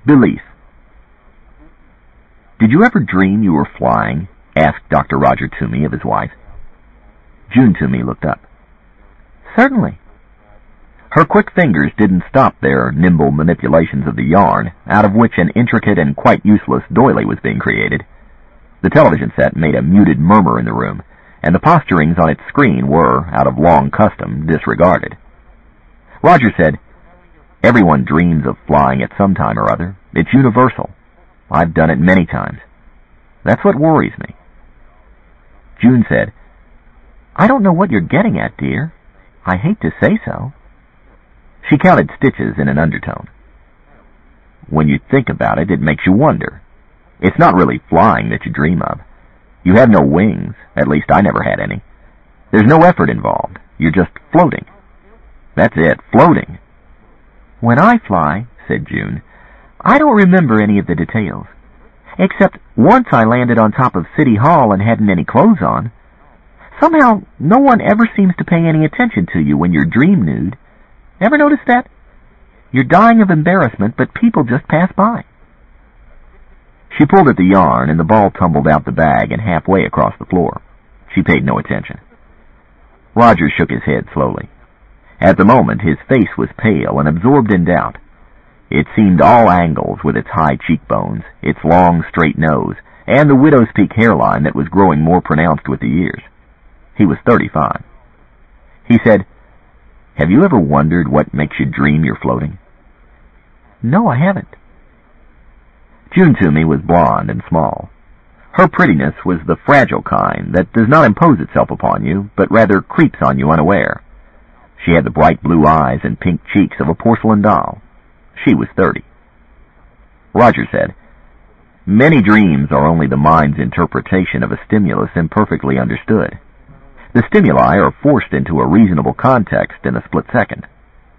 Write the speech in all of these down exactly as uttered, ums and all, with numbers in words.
Belief. "Did you ever dream you were flying?" asked Doctor Roger Toomey of his wife. June Toomey looked up. "Certainly." Her quick fingers didn't stop their nimble manipulations of the yarn, out of which an intricate and quite useless doily was being created. The television set made a muted murmur in the room, and the posturings on its screen were, out of long custom, disregarded. Roger said, "Everyone dreams of flying at some time or other. It's universal. I've done it many times. That's what worries me." June said, "I don't know what you're getting at, dear. I hate to say so." She counted stitches in an undertone. "When you think about it, it makes you wonder. It's not really flying that you dream of. You have no wings, at least I never had any. There's no effort involved. You're just floating. That's it, floating." "When I fly," said June, "I don't remember any of the details. Except once I landed on top of City Hall and hadn't any clothes on. Somehow, no one ever seems to pay any attention to you when you're dream nude. Ever notice that? You're dying of embarrassment, but people just pass by." She pulled at the yarn, and the ball tumbled out the bag and halfway across the floor. She paid no attention. Roger shook his head slowly. At the moment, his face was pale and absorbed in doubt. It seemed all angles with its high cheekbones, its long, straight nose, and the widow's peak hairline that was growing more pronounced with the years. He was thirty-five. He said, "Have you ever wondered what makes you dream you're floating?" "No, I haven't." June Toomey was blonde and small. Her prettiness was the fragile kind that does not impose itself upon you, but rather creeps on you unaware. She had the bright blue eyes and pink cheeks of a porcelain doll. She was thirty. Roger said, "Many dreams are only the mind's interpretation of a stimulus imperfectly understood. The stimuli are forced into a reasonable context in a split second."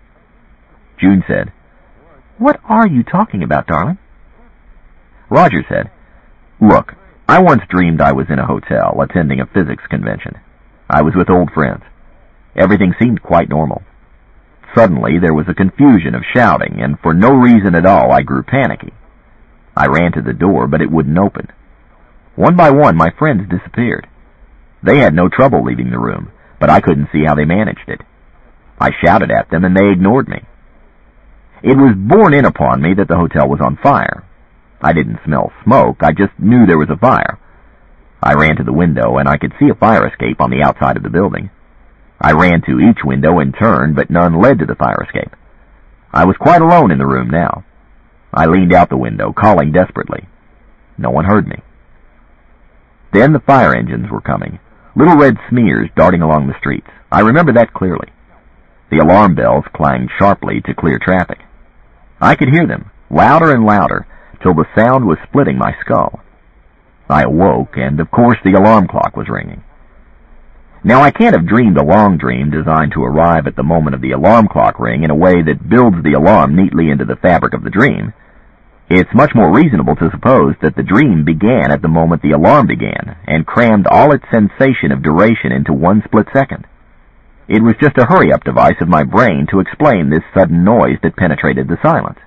June said, "What are you talking about, darling?" Roger said, "Look, I once dreamed I was in a hotel attending a physics convention. I was with old friends. Everything seemed quite normal. Suddenly there was a confusion of shouting, and for no reason at all I grew panicky. I ran to the door, but it wouldn't open. One by one my friends disappeared. They had no trouble leaving the room, but I couldn't see how they managed it. I shouted at them, and they ignored me. It was borne in upon me that the hotel was on fire. I didn't smell smoke, I just knew there was a fire. I ran to the window, and I could see a fire escape on the outside of the building. I ran to each window in turn, but none led to the fire escape. I was quite alone in the room now. I leaned out the window, calling desperately. No one heard me. Then the fire engines were coming, little red smears darting along the streets. I remember that clearly. The alarm bells clanged sharply to clear traffic. I could hear them, louder and louder, till the sound was splitting my skull. I awoke, and of course the alarm clock was ringing. Now, I can't have dreamed a long dream designed to arrive at the moment of the alarm clock ring in a way that builds the alarm neatly into the fabric of the dream. It's much more reasonable to suppose that the dream began at the moment the alarm began, and crammed all its sensation of duration into one split second. It was just a hurry-up device of my brain to explain this sudden noise that penetrated the silence.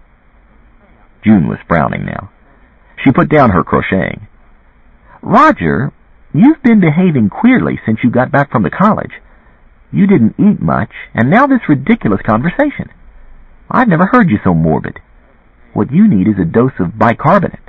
June was frowning now. She put down her crocheting. "Roger, you've been behaving queerly since you got back from the college. You didn't eat much, and now this ridiculous conversation. I've never heard you so morbid. What you need is a dose of bicarbonate."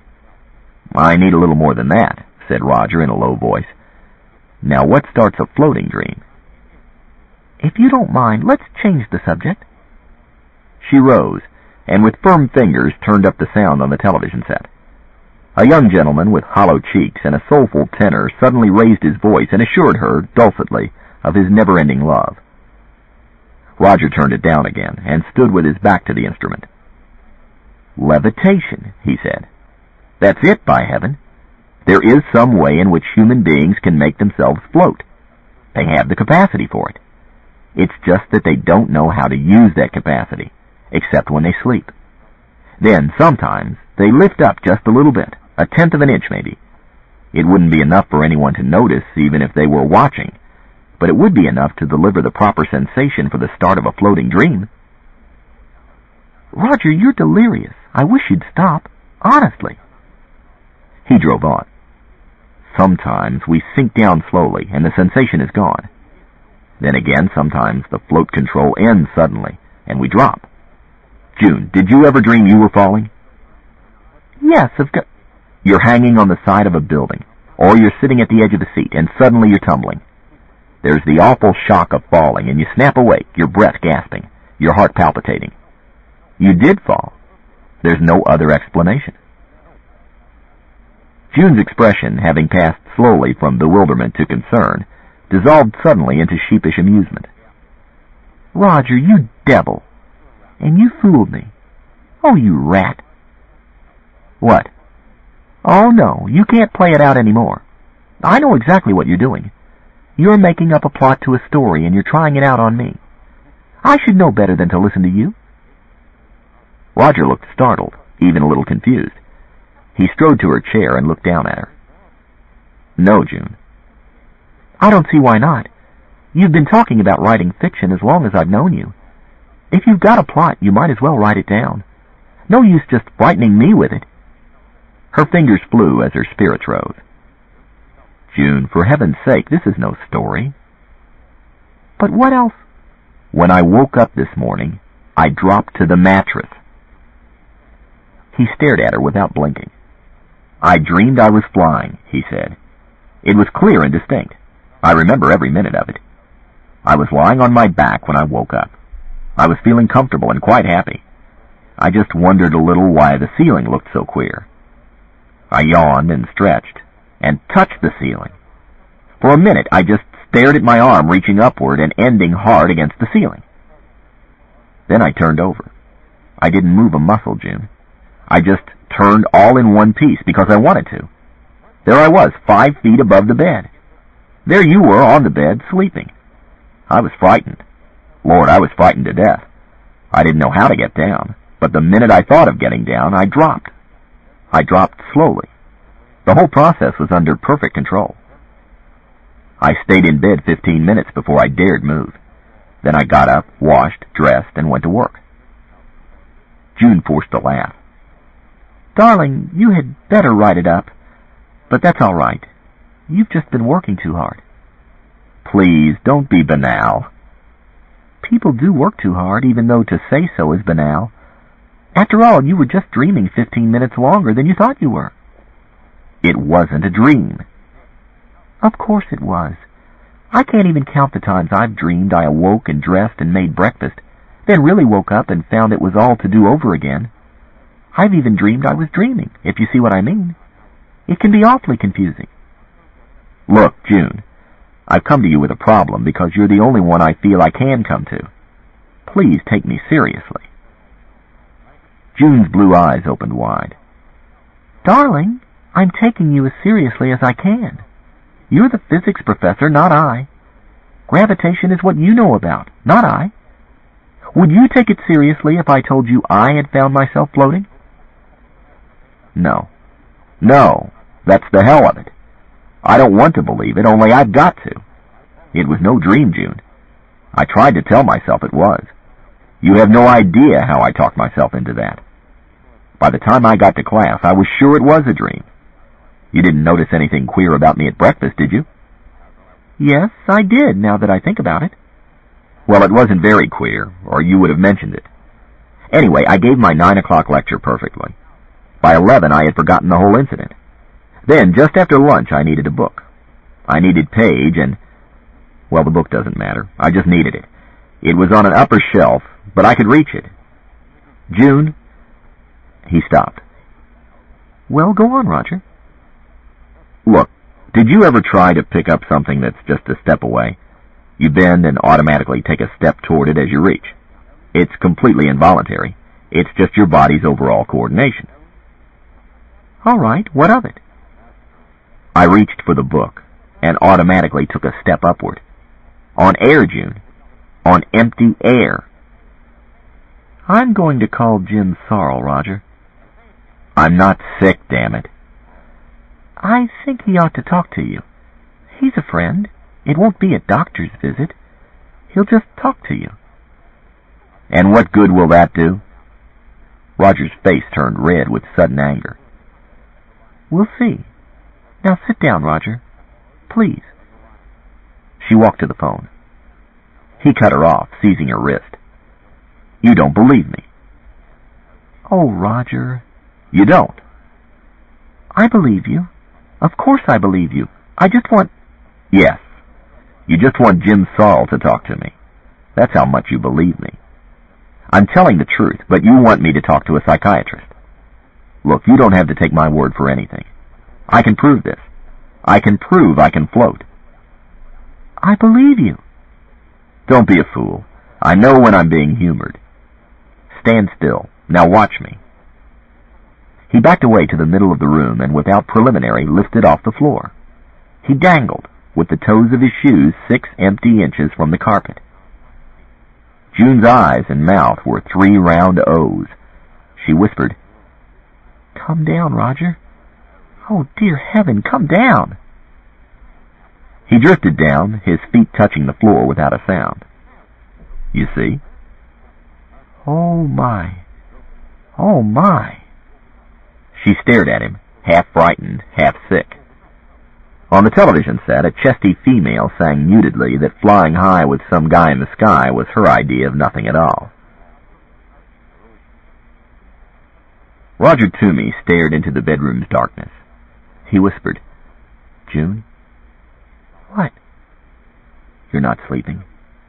"I need a little more than that," said Roger in a low voice. "Now, what starts a floating dream?" "If you don't mind, let's change the subject." She rose, and with firm fingers turned up the sound on the television set. A young gentleman with hollow cheeks and a soulful tenor suddenly raised his voice and assured her, dulcetly, of his never-ending love. Roger turned it down again and stood with his back to the instrument. "Levitation," he said. "That's it, by heaven. There is some way in which human beings can make themselves float. They have the capacity for it. It's just that they don't know how to use that capacity, except when they sleep. Then, sometimes, they lift up just a little bit, a tenth of an inch maybe. It wouldn't be enough for anyone to notice, even if they were watching, but it would be enough to deliver the proper sensation for the start of a floating dream." "Roger, you're delirious. I wish you'd stop. Honestly. He drove on. Sometimes we sink down slowly and the sensation is gone. Then again, sometimes the float control ends suddenly and we drop. June, did you ever dream you were falling? Yes, of course. You're hanging on the side of a building, or you're sitting at the edge of a seat and suddenly you're tumbling. There's the awful shock of falling and you snap awake, your breath gasping, your heart palpitating. You did fall. There's no other explanation. June's expression, having passed slowly from bewilderment to concern, dissolved suddenly into sheepish amusement. Roger, you devil! And you fooled me. Oh, you rat! What? Oh, no, you can't play it out anymore. I know exactly what you're doing. You're making up a plot to a story and you're trying it out on me. I should know better than to listen to you. Roger looked startled, even a little confused. He strode to her chair and looked down at her. No, June. I don't see why not. You've been talking about writing fiction as long as I've known you. If you've got a plot, you might as well write it down. No use just frightening me with it. Her fingers flew as her spirits rose. June, for heaven's sake, this is no story. But what else? When I woke up this morning, I dropped to the mattress. He stared at her without blinking. I dreamed I was flying, he said. It was clear and distinct. I remember every minute of it. I was lying on my back when I woke up. I was feeling comfortable and quite happy. I just wondered a little why the ceiling looked so queer. I yawned and stretched, and touched the ceiling. For a minute I just stared at my arm reaching upward and ending hard against the ceiling. Then I turned over. I didn't move a muscle, June. I just turned all in one piece because I wanted to. There I was, five feet above the bed. There you were on the bed, sleeping. I was frightened. Lord, I was frightened to death. I didn't know how to get down, but the minute I thought of getting down, I dropped. I dropped slowly. The whole process was under perfect control. I stayed in bed fifteen minutes before I dared move. Then I got up, washed, dressed, and went to work. June forced a laugh. Darling, you had better write it up. But that's all right. You've just been working too hard. Please, don't be banal. People do work too hard, even though to say so is banal. After all, you were just dreaming fifteen minutes longer than you thought you were. It wasn't a dream. Of course it was. I can't even count the times I've dreamed I awoke and dressed and made breakfast, then really woke up and found it was all to do over again. I've even dreamed I was dreaming, if you see what I mean. It can be awfully confusing. Look, June, I've come to you with a problem because you're the only one I feel I can come to. Please take me seriously. June's blue eyes opened wide. Darling, I'm taking you as seriously as I can. You're the physics professor, not I. Gravitation is what you know about, not I. Would you take it seriously if I told you I had found myself floating? No. No, that's the hell of it. I don't want to believe it, only I've got to. It was no dream, June. I tried to tell myself it was. You have no idea how I talked myself into that. By the time I got to class, I was sure it was a dream. You didn't notice anything queer about me at breakfast, did you? Yes, I did, now that I think about it. Well, it wasn't very queer, or you would have mentioned it. Anyway, I gave my nine o'clock lecture perfectly. By eleven, I had forgotten the whole incident. Then, just after lunch, I needed a book. I needed Page, and, well, the book doesn't matter. I just needed it. It was on an upper shelf, but I could reach it. June? He stopped. Well, go on, Roger. Look, did you ever try to pick up something that's just a step away? You bend and automatically take a step toward it as you reach. It's completely involuntary. It's just your body's overall coordination. All right, what of it? I reached for the book and automatically took a step upward. On air, June. On empty air. I'm going to call Jim Sorrell, Roger. I'm not sick, damn it. I think he ought to talk to you. He's a friend. It won't be a doctor's visit. He'll just talk to you. And what good will that do? Roger's face turned red with sudden anger. We'll see. Now sit down, Roger. Please. She walked to the phone. He cut her off, seizing her wrist. You don't believe me. Oh, Roger. You don't. I believe you. Of course I believe you. I just want... Yes. You just want Jim Saul to talk to me. That's how much you believe me. I'm telling the truth, but you want me to talk to a psychiatrist. Look, you don't have to take my word for anything. I can prove this. I can prove I can float. I believe you. Don't be a fool. I know when I'm being humored. Stand still. Now watch me. He backed away to the middle of the room and without preliminary lifted off the floor. He dangled, with the toes of his shoes six empty inches from the carpet. June's eyes and mouth were three round O's. She whispered, Come down, Roger. Oh, dear heaven, come down. He drifted down, his feet touching the floor without a sound. You see? Oh, my. Oh, my. She stared at him, half frightened, half sick. On the television set, a chesty female sang mutedly that flying high with some guy in the sky was her idea of nothing at all. Roger Toomey stared into the bedroom's darkness. He whispered, June? What? You're not sleeping?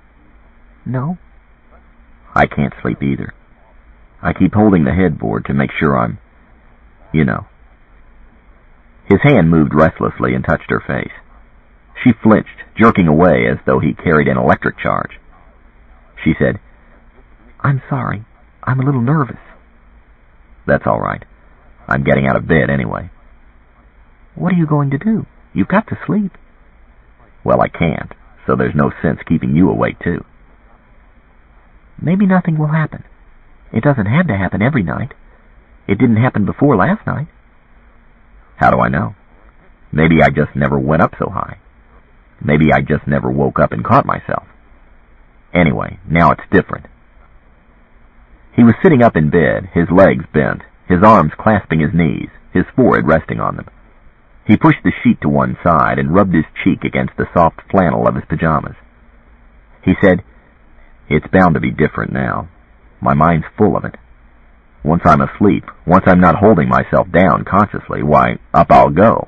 No. I can't sleep either. I keep holding the headboard to make sure I'm, you know. His hand moved restlessly and touched her face. She flinched, jerking away as though he carried an electric charge. She said, I'm sorry. I'm a little nervous. That's all right. I'm getting out of bed anyway. What are you going to do? You've got to sleep. Well, I can't, so there's no sense keeping you awake, too. Maybe nothing will happen. It doesn't have to happen every night. It didn't happen before last night. How do I know? Maybe I just never went up so high. Maybe I just never woke up and caught myself. Anyway, now it's different. He was sitting up in bed, his legs bent, his arms clasping his knees, his forehead resting on them. He pushed the sheet to one side and rubbed his cheek against the soft flannel of his pajamas. He said, It's bound to be different now. My mind's full of it. Once I'm asleep, once I'm not holding myself down consciously, why, up I'll go.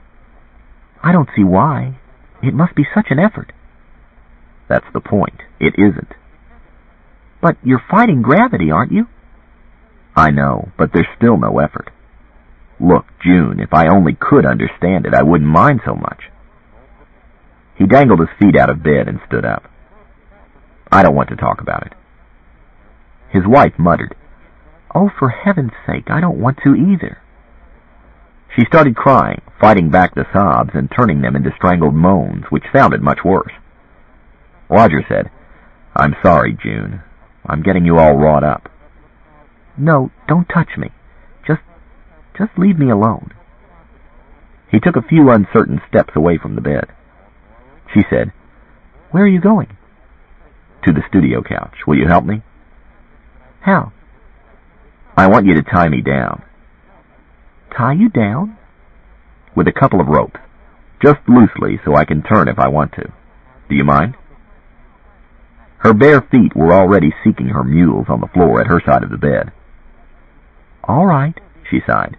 I don't see why. It must be such an effort. That's the point. It isn't. But you're fighting gravity, aren't you? I know, but there's still no effort. Look, June, if I only could understand it, I wouldn't mind so much. He dangled his feet out of bed and stood up. I don't want to talk about it. His wife muttered, Oh, for heaven's sake, I don't want to either. She started crying, fighting back the sobs and turning them into strangled moans, which sounded much worse. Roger said, I'm sorry, June. I'm getting you all wrought up. No, don't touch me. Just, just leave me alone. He took a few uncertain steps away from the bed. She said, Where are you going? To the studio couch. Will you help me? How? I want you to tie me down. Tie you down? With a couple of ropes. Just loosely so I can turn if I want to. Do you mind? Her bare feet were already seeking her mules on the floor at her side of the bed. All right, she sighed.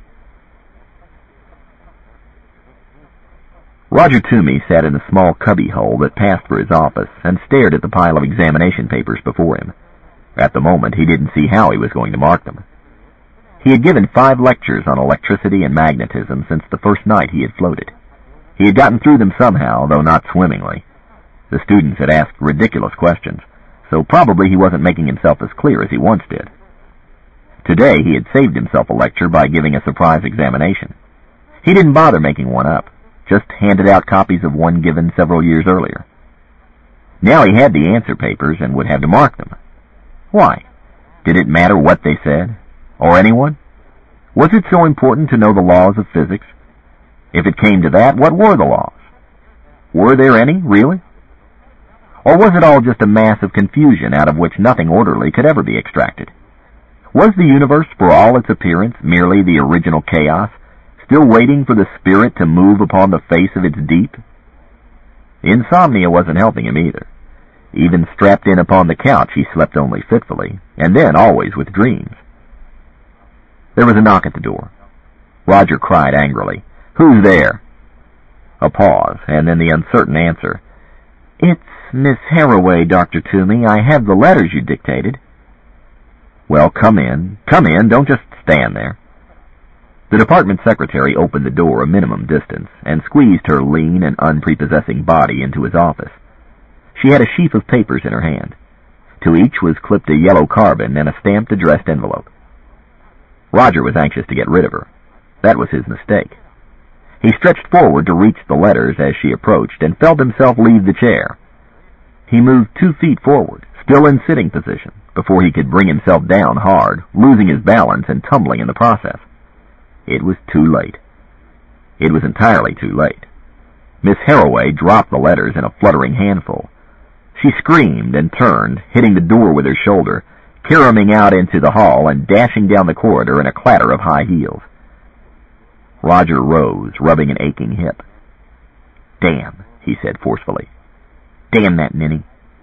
Roger Toomey sat in a small cubbyhole that passed for his office and stared at the pile of examination papers before him. At the moment, he didn't see how he was going to mark them. He had given five lectures on electricity and magnetism since the first night he had floated. He had gotten through them somehow, though not swimmingly. The students had asked ridiculous questions, so probably he wasn't making himself as clear as he once did. Today he had saved himself a lecture by giving a surprise examination. He didn't bother making one up, just handed out copies of one given several years earlier. Now he had the answer papers and would have to mark them. Why? Did it matter what they said? Or anyone? Was it so important to know the laws of physics? If it came to that, what were the laws? Were there any, really? Or was it all just a mass of confusion out of which nothing orderly could ever be extracted? Was the universe, for all its appearance, merely the original chaos, still waiting for the spirit to move upon the face of its deep? Insomnia wasn't helping him either. Even strapped in upon the couch, he slept only fitfully, and then always with dreams. There was a knock at the door. Roger cried angrily, "Who's there?" A pause, and then the uncertain answer, "It's Miss Harroway, Doctor Toomey. I have the letters you dictated." "Well, come in. Come in. Don't just stand there." The department secretary opened the door a minimum distance and squeezed her lean and unprepossessing body into his office. She had a sheaf of papers in her hand. To each was clipped a yellow carbon and a stamped addressed envelope. Roger was anxious to get rid of her. That was his mistake. He stretched forward to reach the letters as she approached and felt himself leave the chair. He moved two feet forward, still in sitting position, before he could bring himself down hard, losing his balance and tumbling in the process. It was too late. It was entirely too late. Miss Harroway dropped the letters in a fluttering handful. She screamed and turned, hitting the door with her shoulder, caroming out into the hall and dashing down the corridor in a clatter of high heels. Roger rose, rubbing an aching hip. "Damn," he said forcefully. "Damn that ninny."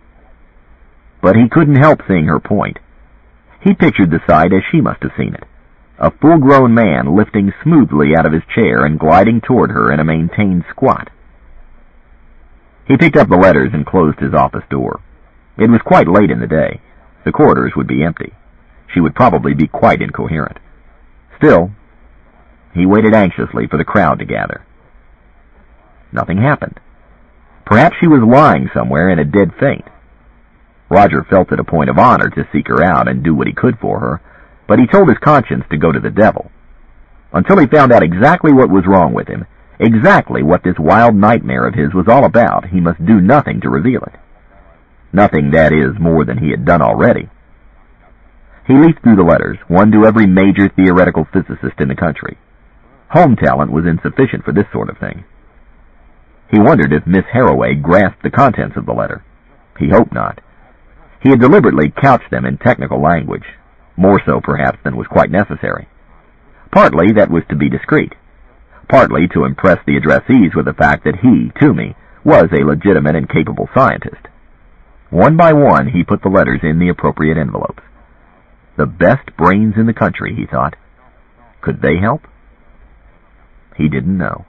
But he couldn't help seeing her point. He pictured the sight as she must have seen it. A full-grown man lifting smoothly out of his chair and gliding toward her in a maintained squat. He picked up the letters and closed his office door. It was quite late in the day. The corridors would be empty. She would probably be quite incoherent. Still, he waited anxiously for the crowd to gather. Nothing happened. Perhaps she was lying somewhere in a dead faint. Roger felt it a point of honor to seek her out and do what he could for her, but he told his conscience to go to the devil. Until he found out exactly what was wrong with him, exactly what this wild nightmare of his was all about, he must do nothing to reveal it. Nothing, that is, more than he had done already. He leafed through the letters, one to every major theoretical physicist in the country. Home talent was insufficient for this sort of thing. He wondered if Miss Harroway grasped the contents of the letter. He hoped not. He had deliberately couched them in technical language, more so perhaps than was quite necessary. Partly that was to be discreet, partly to impress the addressees with the fact that he, Toomey, was a legitimate and capable scientist. One by one he put the letters in the appropriate envelopes. The best brains in the country, he thought. Could they help? He didn't know.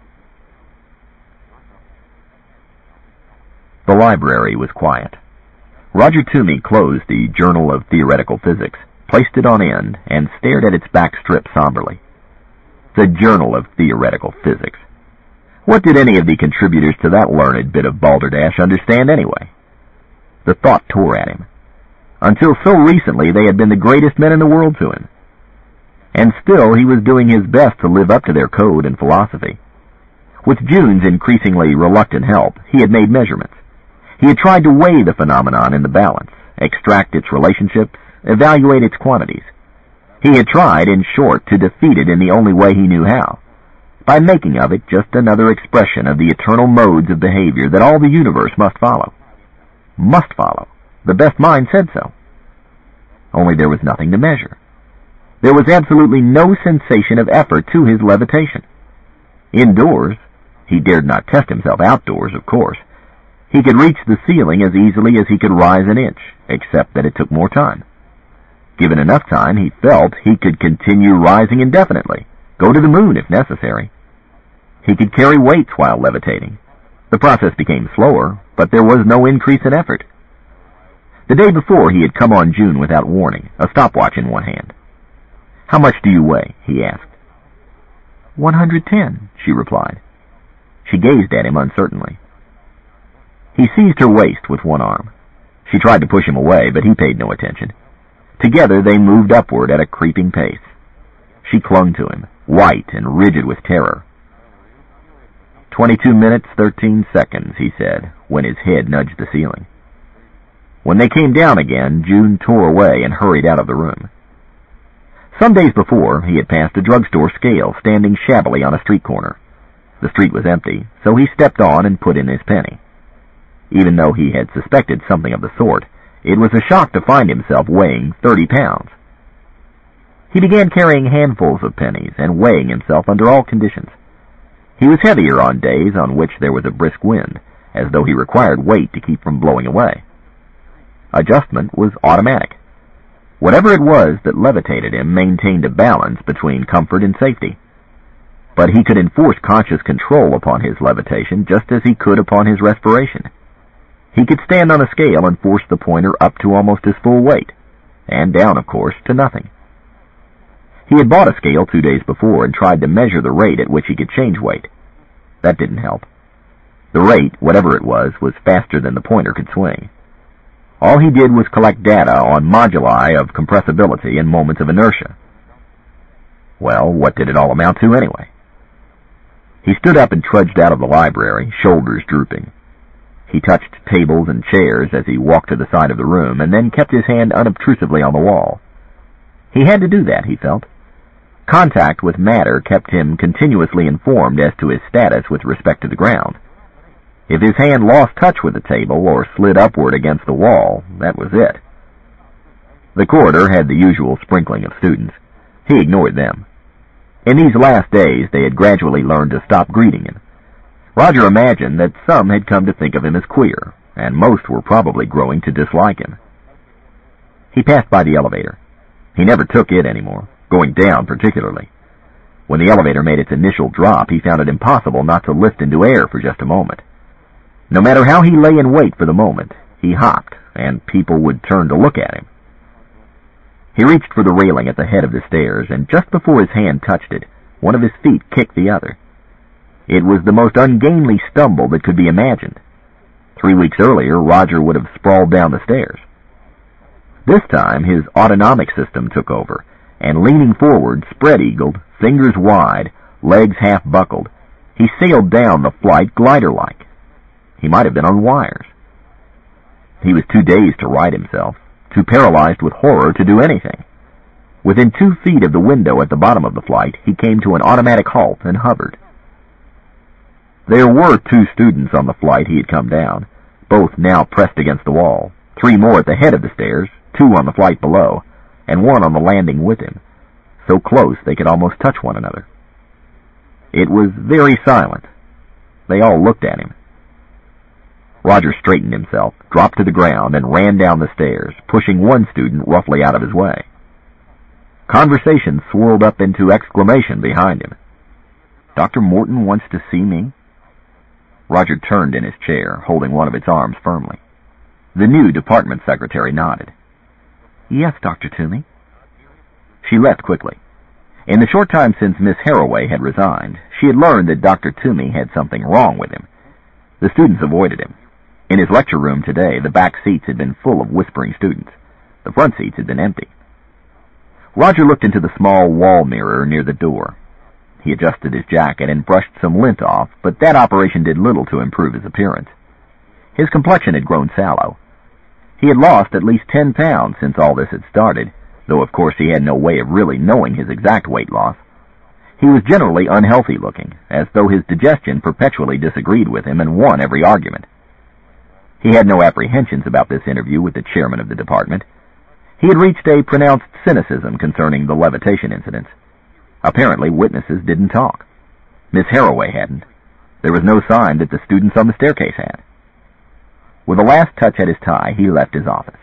The library was quiet. Roger Toomey closed the Journal of Theoretical Physics, placed it on end, and stared at its back strip somberly. The Journal of Theoretical Physics. What did any of the contributors to that learned bit of balderdash understand anyway? The thought tore at him. Until so recently they had been the greatest men in the world to him. And still he was doing his best to live up to their code and philosophy. With June's increasingly reluctant help, he had made measurements. He had tried to weigh the phenomenon in the balance, extract its relationships, evaluate its quantities. He had tried, in short, to defeat it in the only way he knew how, by making of it just another expression of the eternal modes of behavior that all the universe must follow. Must follow. The best mind said so. Only there was nothing to measure. There was absolutely no sensation of effort to his levitation. Indoors, he dared not test himself outdoors, of course. He could reach the ceiling as easily as he could rise an inch, except that it took more time. Given enough time, he felt he could continue rising indefinitely, go to the moon if necessary. He could carry weights while levitating. The process became slower, but there was no increase in effort. The day before, he had come on June without warning, a stopwatch in one hand. "How much do you weigh?" he asked. One hundred ten, she replied. She gazed at him uncertainly. He seized her waist with one arm. She tried to push him away, but he paid no attention. Together they moved upward at a creeping pace. She clung to him, white and rigid with terror. Twenty-two minutes, thirteen seconds, he said, when his head nudged the ceiling. When they came down again, June tore away and hurried out of the room. Some days before, he had passed a drugstore scale standing shabbily on a street corner. The street was empty, so he stepped on and put in his penny. Even though he had suspected something of the sort, it was a shock to find himself weighing thirty pounds. He began carrying handfuls of pennies and weighing himself under all conditions. He was heavier on days on which there was a brisk wind, as though he required weight to keep from blowing away. Adjustment was automatic. Whatever it was that levitated him maintained a balance between comfort and safety. But he could enforce conscious control upon his levitation just as he could upon his respiration. He could stand on a scale and force the pointer up to almost his full weight, and down, of course, to nothing. He had bought a scale two days before and tried to measure the rate at which he could change weight. That didn't help. The rate, whatever it was, was faster than the pointer could swing. All he did was collect data on moduli of compressibility and moments of inertia. Well, what did it all amount to anyway? He stood up and trudged out of the library, shoulders drooping. He touched tables and chairs as he walked to the side of the room, and then kept his hand unobtrusively on the wall. He had to do that, he felt. Contact with matter kept him continuously informed as to his status with respect to the ground. If his hand lost touch with the table or slid upward against the wall, that was it. The corridor had the usual sprinkling of students. He ignored them. In these last days, they had gradually learned to stop greeting him. Roger imagined that some had come to think of him as queer, and most were probably growing to dislike him. He passed by the elevator. He never took it anymore, going down particularly. When the elevator made its initial drop, he found it impossible not to lift into air for just a moment. No matter how he lay in wait for the moment, he hopped, and people would turn to look at him. He reached for the railing at the head of the stairs, and just before his hand touched it, one of his feet kicked the other. It was the most ungainly stumble that could be imagined. Three weeks earlier, Roger would have sprawled down the stairs. This time, his autonomic system took over, and leaning forward, spread-eagled, fingers wide, legs half-buckled, he sailed down the flight glider-like. He might have been on wires. He was too dazed to right himself, too paralyzed with horror to do anything. Within two feet of the window at the bottom of the flight, he came to an automatic halt and hovered. There were two students on the flight he had come down, both now pressed against the wall, three more at the head of the stairs, two on the flight below, and one on the landing with him, so close they could almost touch one another. It was very silent. They all looked at him. Roger straightened himself, dropped to the ground, and ran down the stairs, pushing one student roughly out of his way. Conversation swirled up into exclamation behind him. "Doctor Morton wants to see me?" Roger turned in his chair, holding one of its arms firmly. The new department secretary nodded. "Yes, Doctor Toomey." She left quickly. In the short time since Miss Haraway had resigned, she had learned that Doctor Toomey had something wrong with him. The students avoided him. In his lecture room today, the back seats had been full of whispering students. The front seats had been empty. Roger looked into the small wall mirror near the door. He adjusted his jacket and brushed some lint off, but that operation did little to improve his appearance. His complexion had grown sallow. He had lost at least ten pounds since all this had started, though of course he had no way of really knowing his exact weight loss. He was generally unhealthy looking, as though his digestion perpetually disagreed with him and won every argument. He had no apprehensions about this interview with the chairman of the department. He had reached a pronounced cynicism concerning the levitation incidents. Apparently, witnesses didn't talk. Miss Haraway hadn't. There was no sign that the students on the staircase had. With a last touch at his tie, he left his office.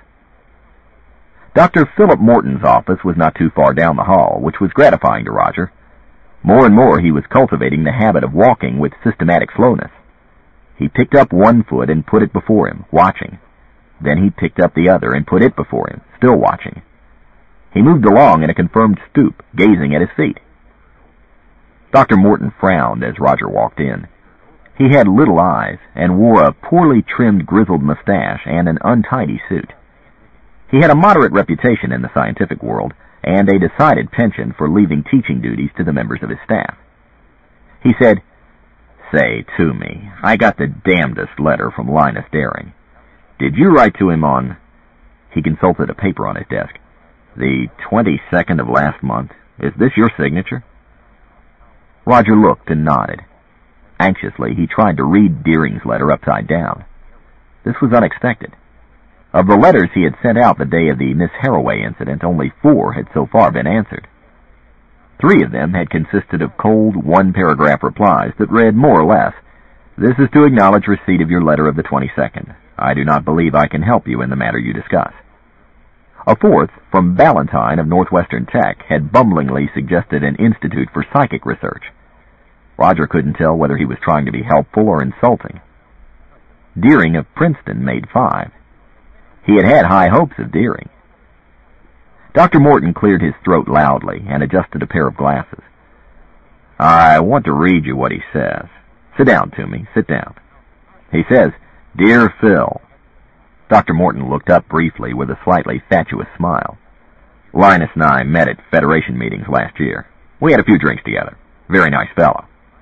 Doctor Philip Morton's office was not too far down the hall, which was gratifying to Roger. More and more he was cultivating the habit of walking with systematic slowness. He picked up one foot and put it before him, watching. Then he picked up the other and put it before him, still watching. He moved along in a confirmed stoop, gazing at his feet. Doctor Morton frowned as Roger walked in. He had little eyes and wore a poorly trimmed grizzled mustache and an untidy suit. He had a moderate reputation in the scientific world and a decided penchant for leaving teaching duties to the members of his staff. He said, "Say, Toomey, I got the damnedest letter from Linus Daring. Did you write to him on—" He consulted a paper on his desk. "The twenty-second of last month. Is this your signature?" Roger looked and nodded. Anxiously, he tried to read Deering's letter upside down. This was unexpected. Of the letters he had sent out the day of the Miss Haraway incident, only four had so far been answered. Three of them had consisted of cold, one-paragraph replies that read more or less, "This is to acknowledge receipt of your letter of the twenty-second. I do not believe I can help you in the matter you discuss." A fourth, from Ballantyne of Northwestern Tech, had bumblingly suggested an institute for psychic research. Roger couldn't tell whether he was trying to be helpful or insulting. Deering of Princeton made five. He had had high hopes of Deering. Doctor Morton cleared his throat loudly and adjusted a pair of glasses. "I want to read you what he says. Sit down, Toomey, sit down. He says, 'Dear Phil.'" Doctor Morton looked up briefly with a slightly fatuous smile. "Linus and I met at Federation meetings last year. We had a few drinks together. Very nice fellow."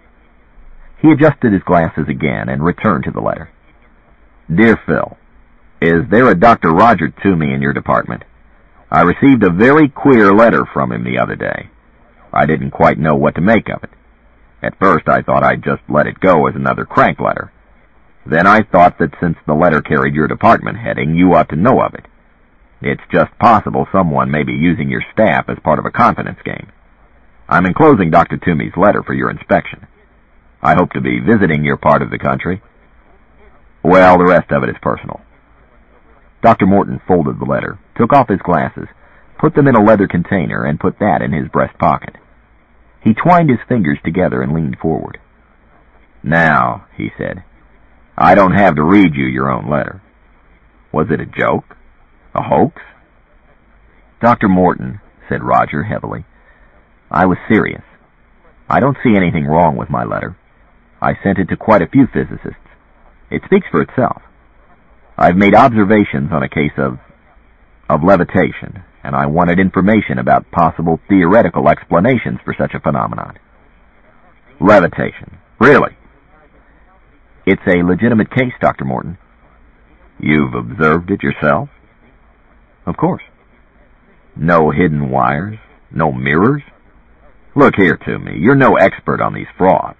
He adjusted his glasses again and returned to the letter. "Dear Phil, is there a Doctor Roger Toomey in your department? I received a very queer letter from him the other day. I didn't quite know what to make of it. At first I thought I'd just let it go as another crank letter. Then I thought that since the letter carried your department heading, you ought to know of it. It's just possible someone may be using your staff as part of a confidence game. I'm enclosing Doctor Toomey's letter for your inspection. I hope to be visiting your part of the country. Well, the rest of it is personal." Doctor Morton folded the letter, took off his glasses, put them in a leather container, and put that in his breast pocket. He twined his fingers together and leaned forward. "Now," he said, "I don't have to read you your own letter. Was it a joke? A hoax?" "Doctor Morton," said Roger heavily, "I was serious. I don't see anything wrong with my letter. I sent it to quite a few physicists. It speaks for itself. I've made observations on a case of of levitation, and I wanted information about possible theoretical explanations for such a phenomenon." "Levitation? Really?" "It's a legitimate case, Doctor Morton." "You've observed it yourself?" "Of course." "No hidden wires? No mirrors? Look here, Toomey, you're no expert on these frauds."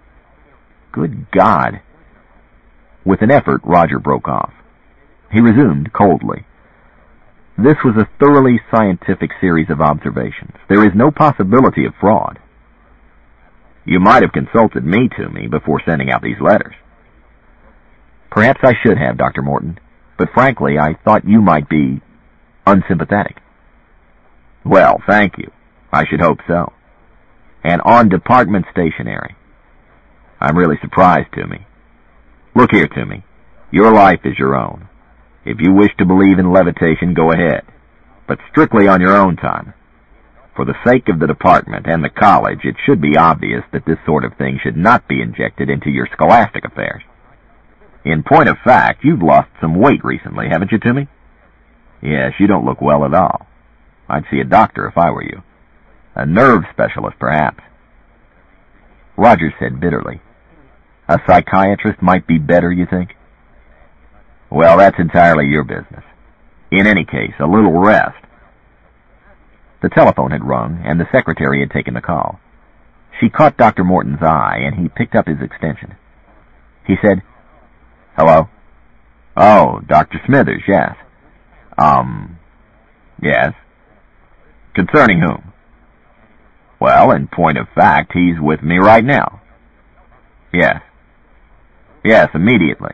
"Good God!" With an effort, Roger broke off. He resumed coldly. "This was a thoroughly scientific series of observations. There is no possibility of fraud." "You might have consulted me, Toomey, before sending out these letters." "Perhaps I should have, Doctor Morton, but frankly, I thought you might be unsympathetic." "Well, thank you. I should hope so. And on department stationery. I'm really surprised, Toomey. Look here, Toomey. Your life is your own. If you wish to believe in levitation, go ahead, but strictly on your own time. For the sake of the department and the college, it should be obvious that this sort of thing should not be injected into your scholastic affairs. In point of fact, you've lost some weight recently, haven't you, Toomey? Yes, you don't look well at all. I'd see a doctor if I were you. A nerve specialist, perhaps." Roger said bitterly, "A psychiatrist might be better, you think?" "Well, that's entirely your business. In any case, a little rest." The telephone had rung, and the secretary had taken the call. She caught Doctor Morton's eye, and he picked up his extension. He said, "Hello? Oh, Doctor Smithers, yes. Um, yes. Concerning whom?" "Well, in point of fact, he's with me right now." "Yes. Yes, immediately."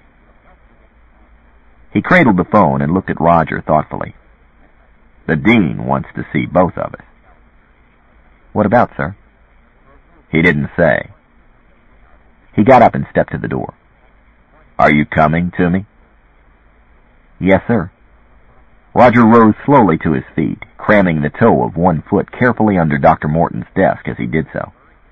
He cradled the phone and looked at Roger thoughtfully. "The dean wants to see both of us." "What about, sir?" "He didn't say." He got up and stepped to the door. "Are you coming to me?" "Yes, sir." Roger rose slowly to his feet, cramming the toe of one foot carefully under Doctor Morton's desk as he did so.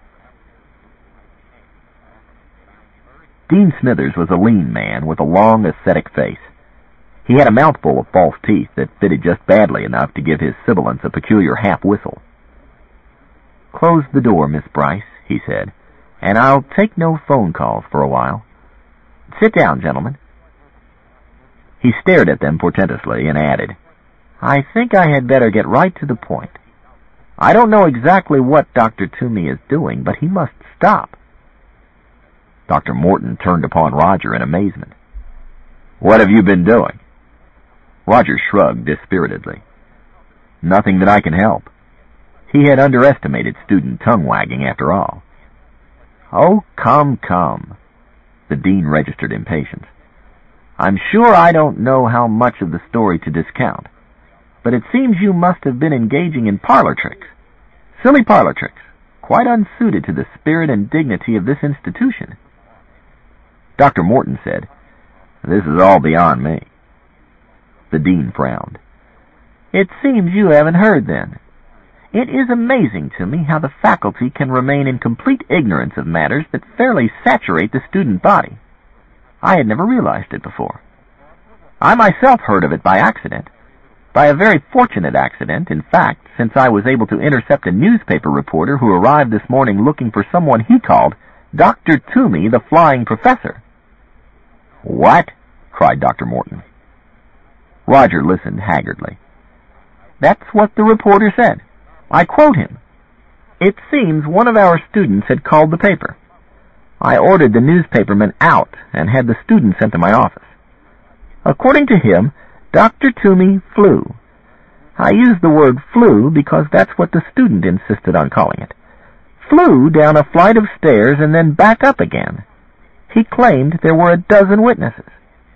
Dean Smithers was a lean man with a long, ascetic face. He had a mouthful of false teeth that fitted just badly enough to give his sibilance a peculiar half-whistle. "Close the door, Miss Bryce," he said, "and I'll take no phone calls for a while. Sit down, gentlemen." He stared at them portentously and added, "I think I had better get right to the point. I don't know exactly what Doctor Toomey is doing, but he must stop." Doctor Morton turned upon Roger in amazement. "What have you been doing?" Roger shrugged dispiritedly. "Nothing that I can help." He had underestimated student tongue-wagging after all. "Oh, come, come." The dean registered impatience. "I'm sure I don't know how much of the story to discount, but it seems you must have been engaging in parlor tricks. Silly parlor tricks, quite unsuited to the spirit and dignity of this institution." Doctor Morton said, "This is all beyond me." The dean frowned. "It seems you haven't heard, then. It is amazing to me how the faculty can remain in complete ignorance of matters that fairly saturate the student body. I had never realized it before. I myself heard of it by accident, by a very fortunate accident, in fact, since I was able to intercept a newspaper reporter who arrived this morning looking for someone he called Doctor Toomey, the Flying Professor." "What?" cried Doctor Morton. Roger listened haggardly. "That's what the reporter said. I quote him. It seems one of our students had called the paper. I ordered the newspaperman out and had the student sent to my office. According to him, Doctor Toomey flew. I use the word flew because that's what the student insisted on calling it. Flew down a flight of stairs and then back up again. He claimed there were a dozen witnesses."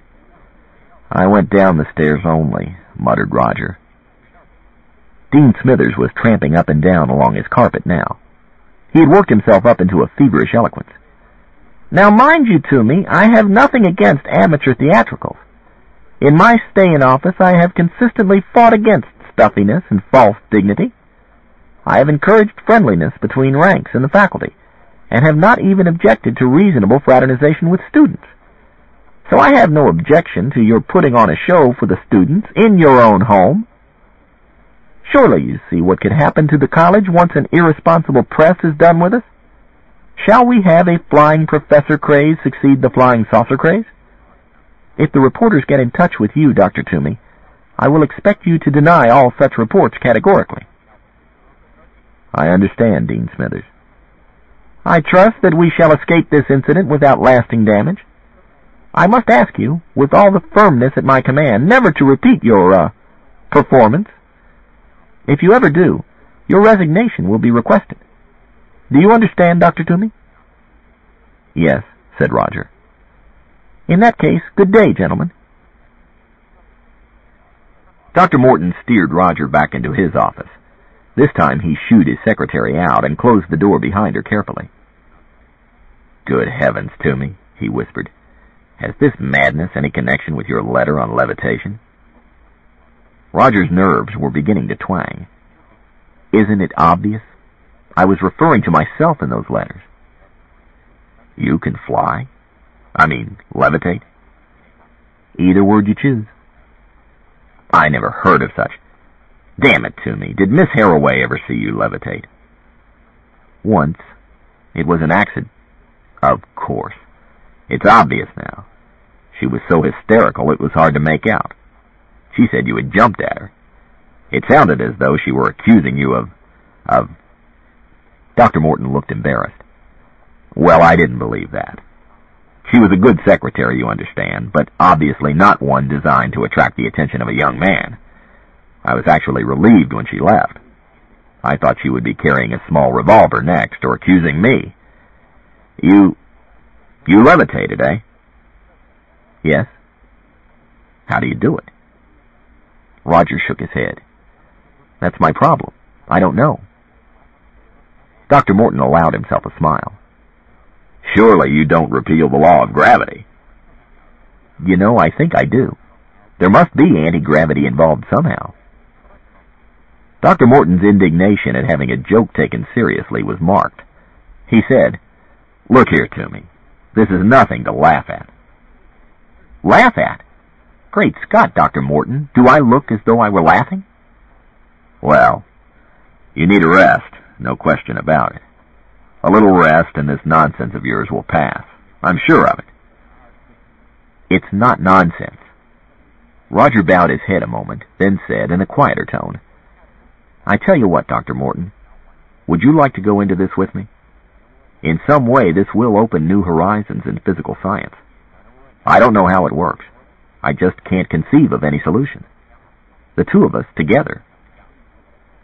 "I went down the stairs only," muttered Roger. Dean Smithers was tramping up and down along his carpet now. He had worked himself up into a feverish eloquence. "Now, mind you, Toomey, I have nothing against amateur theatricals. In my stay in office, I have consistently fought against stuffiness and false dignity. I have encouraged friendliness between ranks in the faculty, and have not even objected to reasonable fraternization with students. So I have no objection to your putting on a show for the students in your own home. Surely you see what could happen to the college once an irresponsible press is done with us. Shall we have a flying professor craze succeed the flying saucer craze? If the reporters get in touch with you, Doctor Toomey, I will expect you to deny all such reports categorically." "I understand, Dean Smithers." "I trust that we shall escape this incident without lasting damage. I must ask you, with all the firmness at my command, never to repeat your, uh, performance. If you ever do, your resignation will be requested. Do you understand, Doctor Toomey?" "Yes," said Roger. "In that case, good day, gentlemen." Doctor Morton steered Roger back into his office. This time he shooed his secretary out and closed the door behind her carefully. "Good heavens, Toomey," he whispered. "Has this madness any connection with your letter on levitation?" Roger's nerves were beginning to twang. "Isn't it obvious? I was referring to myself in those letters." "You can fly? I mean, levitate?" "Either word you choose." "I never heard of such. Damn it, Toomey, did Miss Haraway ever see you levitate?" "Once. It was an accident." "Of course. It's obvious now. She was so hysterical it was hard to make out. She said you had jumped at her. It sounded as though she were accusing you of... of... Doctor Morton looked embarrassed. "Well, I didn't believe that. She was a good secretary, you understand, but obviously not one designed to attract the attention of a young man. I was actually relieved when she left. I thought she would be carrying a small revolver next, or accusing me. You... you levitated, eh?" "Yes." "How do you do it?" Roger shook his head. "That's my problem. I don't know." Doctor Morton allowed himself a smile. "Surely you don't repeal the law of gravity." "You know, I think I do. There must be anti-gravity involved somehow." Doctor Morton's indignation at having a joke taken seriously was marked. He said, "Look here, Toomey. This is nothing to laugh at." "Laugh at? Great Scott, Doctor Morton, do I look as though I were laughing?" "Well, you need a rest, no question about it. A little rest and this nonsense of yours will pass. I'm sure of it." "It's not nonsense." Roger bowed his head a moment, then said in a quieter tone, "I tell you what, Doctor Morton, would you like to go into this with me? In some way this will open new horizons in physical science. I don't know how it works. I just can't conceive of any solution. The two of us together."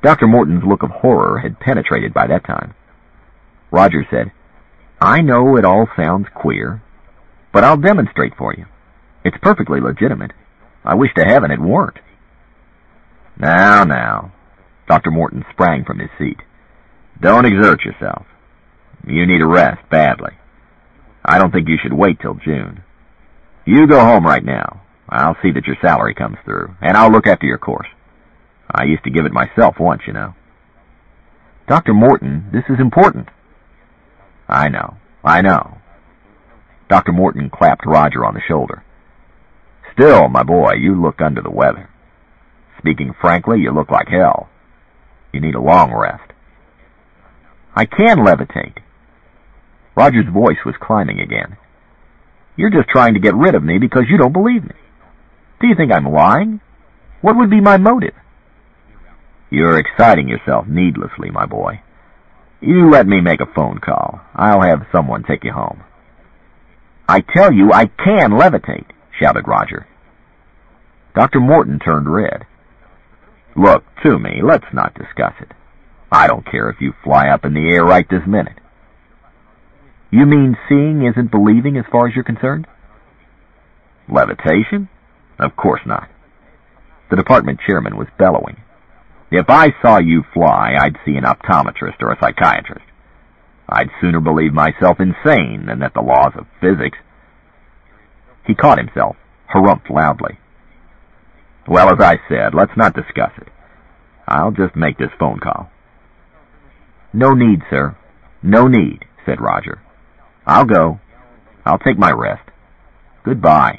Doctor Morton's look of horror had penetrated by that time. Roger said, "I know it all sounds queer, but I'll demonstrate for you. It's perfectly legitimate. I wish to heaven it weren't." "Now, now." Doctor Morton sprang from his seat. "Don't exert yourself. You need a rest badly. I don't think you should wait till June. You go home right now. I'll see that your salary comes through, and I'll look after your course. I used to give it myself once, you know." "Doctor Morton, this is important." "I know, I know." Doctor Morton clapped Roger on the shoulder. "Still, my boy, you look under the weather. Speaking frankly, you look like hell. You need a long rest." "I can levitate." Roger's voice was climbing again. "You're just trying to get rid of me because you don't believe me. Do you think I'm lying? What would be my motive?" "You're exciting yourself needlessly, my boy. You let me make a phone call. I'll have someone take you home." "I tell you I can levitate," shouted Roger. Doctor Morton turned red. "Look, Toomey, let's not discuss it. I don't care if you fly up in the air right this minute." "You mean seeing isn't believing as far as you're concerned?" "Levitation? Of course not." The department chairman was bellowing. "If I saw you fly, I'd see an optometrist or a psychiatrist. I'd sooner believe myself insane than that the laws of physics—" He caught himself, harumphed loudly. "Well, as I said, let's not discuss it. I'll just make this phone call." "No need, sir. No need," said Roger. "I'll go. I'll take my rest. Goodbye."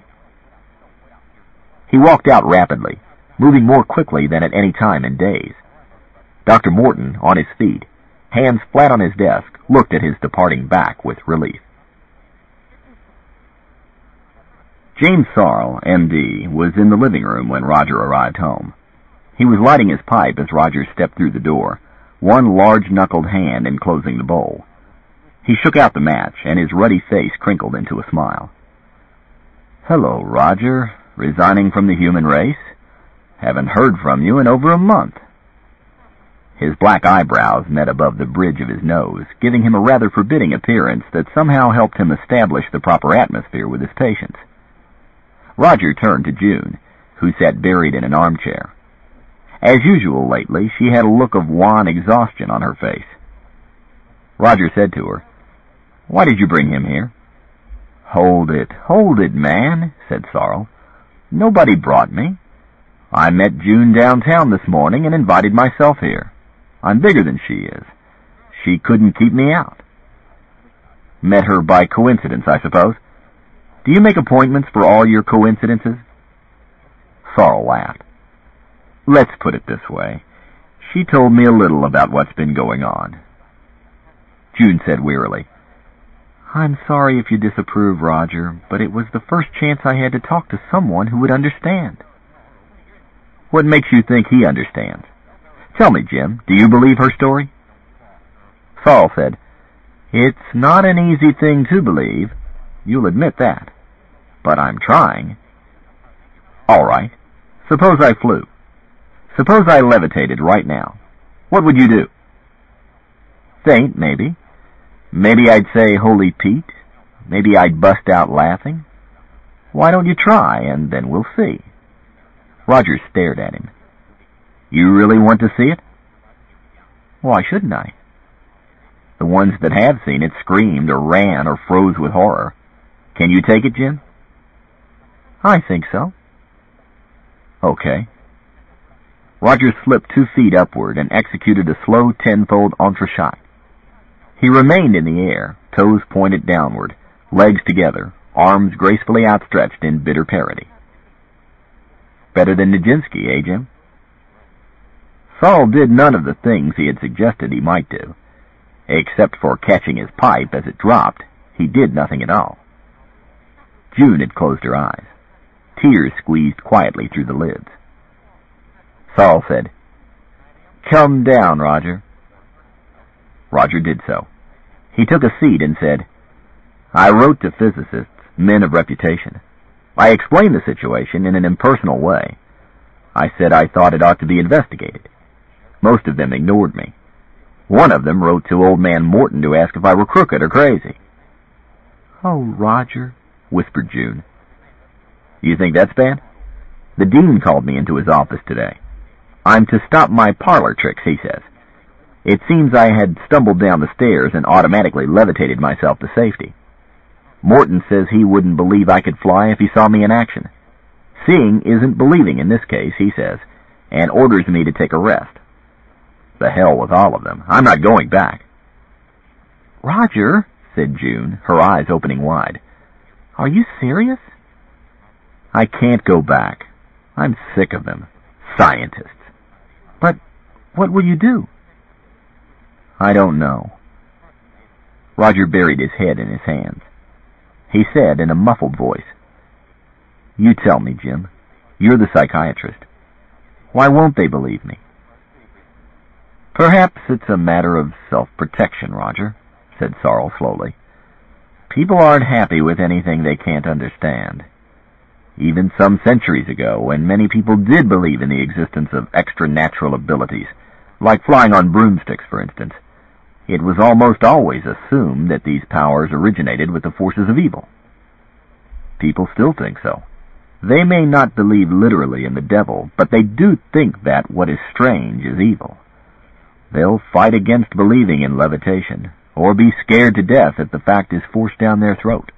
He walked out rapidly, moving more quickly than at any time in days. Doctor Morton, on his feet, hands flat on his desk, looked at his departing back with relief. James Sarle, M D, was in the living room when Roger arrived home. He was lighting his pipe as Roger stepped through the door, one large-knuckled hand enclosing the bowl. He shook out the match, and his ruddy face crinkled into a smile. "Hello, Roger. Resigning from the human race? Haven't heard from you in over a month." His black eyebrows met above the bridge of his nose, giving him a rather forbidding appearance that somehow helped him establish the proper atmosphere with his patients. Roger turned to June, who sat buried in an armchair. As usual lately, she had a look of wan exhaustion on her face. Roger said to her, "Why did you bring him here?" "Hold it, hold it, man," said Sarle. "Nobody brought me. I met June downtown this morning and invited myself here. I'm bigger than she is. She couldn't keep me out." "Met her by coincidence, I suppose. Do you make appointments for all your coincidences?" Sarle laughed. "Let's put it this way. She told me a little about what's been going on." June said wearily, "I'm sorry if you disapprove, Roger, but it was the first chance I had to talk to someone who would understand." "What makes you think he understands? Tell me, Jim, do you believe her story?" Sarle said, "It's not an easy thing to believe. You'll admit that. But I'm trying." "All right. Suppose I flew. Suppose I levitated right now. What would you do?" "Faint, maybe. Maybe I'd say, 'Holy Pete.' Maybe I'd bust out laughing. Why don't you try, and then we'll see." Roger stared at him. "You really want to see it?" "Why shouldn't I?" "The ones that have seen it screamed or ran or froze with horror. Can you take it, Jim?" "I think so." "Okay." Roger slipped two feet upward and executed a slow tenfold entrechat. He remained in the air, toes pointed downward, legs together, arms gracefully outstretched in bitter parody. Better than Nijinsky, eh, Jim? Sarle did none of the things he had suggested he might do. Except for catching his pipe as it dropped, he did nothing at all. June had closed her eyes. Tears squeezed quietly through the lids. Sarle said, "Come down, Roger." Roger did so. He took a seat and said, "I wrote to physicists, men of reputation. I explained the situation in an impersonal way. I said I thought it ought to be investigated. Most of them ignored me. One of them wrote to old man Morton to ask if I were crooked or crazy. "Oh, Roger," whispered June. You think that's bad? The dean called me into his office today. I'm to stop my parlor tricks, he says. It seems I had stumbled down the stairs and automatically levitated myself to safety. Morton says he wouldn't believe I could fly if he saw me in action. Seeing isn't believing in this case, he says, and orders me to take a rest. The hell with all of them. I'm not going back. "Roger," said June, her eyes opening wide. "Are you serious?" I can't go back. I'm sick of them. Scientists. "But what will you do?" I don't know. Roger buried his head in his hands. He said in a muffled voice, "You tell me, Jim. You're the psychiatrist. Why won't they believe me?" "Perhaps it's a matter of self-protection, Roger," said Sarl slowly. "People aren't happy with anything they can't understand. Even some centuries ago, when many people did believe in the existence of extra-natural abilities, like flying on broomsticks, for instance, it was almost always assumed that these powers originated with the forces of evil. People still think so. They may not believe literally in the devil, but they do think that what is strange is evil. They'll fight against believing in levitation, or be scared to death if the fact is forced down their throat."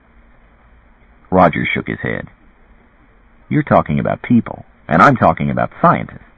Roger shook his head. "You're talking about people, and I'm talking about scientists."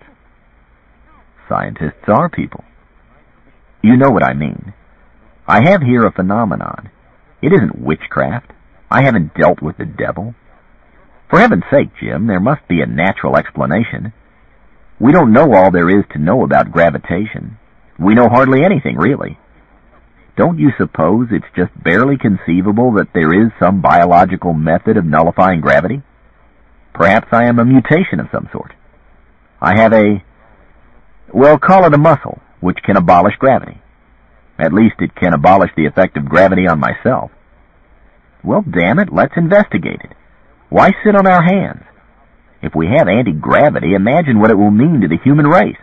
"Scientists are people." "You know what I mean. I have here a phenomenon. It isn't witchcraft. I haven't dealt with the devil. For heaven's sake, Jim, there must be a natural explanation. We don't know all there is to know about gravitation. We know hardly anything, really. Don't you suppose it's just barely conceivable that there is some biological method of nullifying gravity? Perhaps I am a mutation of some sort. I have a, well, call it a muscle, which can abolish gravity. At least it can abolish the effect of gravity on myself. Well, damn it, let's investigate it. Why sit on our hands? If we have anti-gravity, imagine what it will mean to the human race."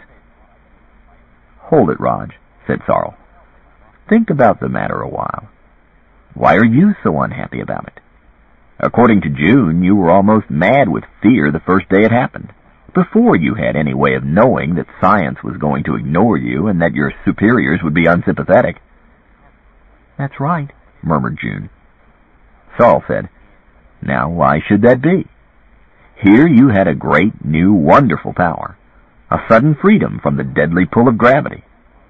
"Hold it, Raj," said Sarl. "Think about the matter a while. Why are you so unhappy about it? According to June, you were almost mad with fear the first day it happened, before you had any way of knowing that science was going to ignore you and that your superiors would be unsympathetic." "That's right," murmured June. Sarl said, "Now, why should that be? Here you had a great, new, wonderful power, a sudden freedom from the deadly pull of gravity."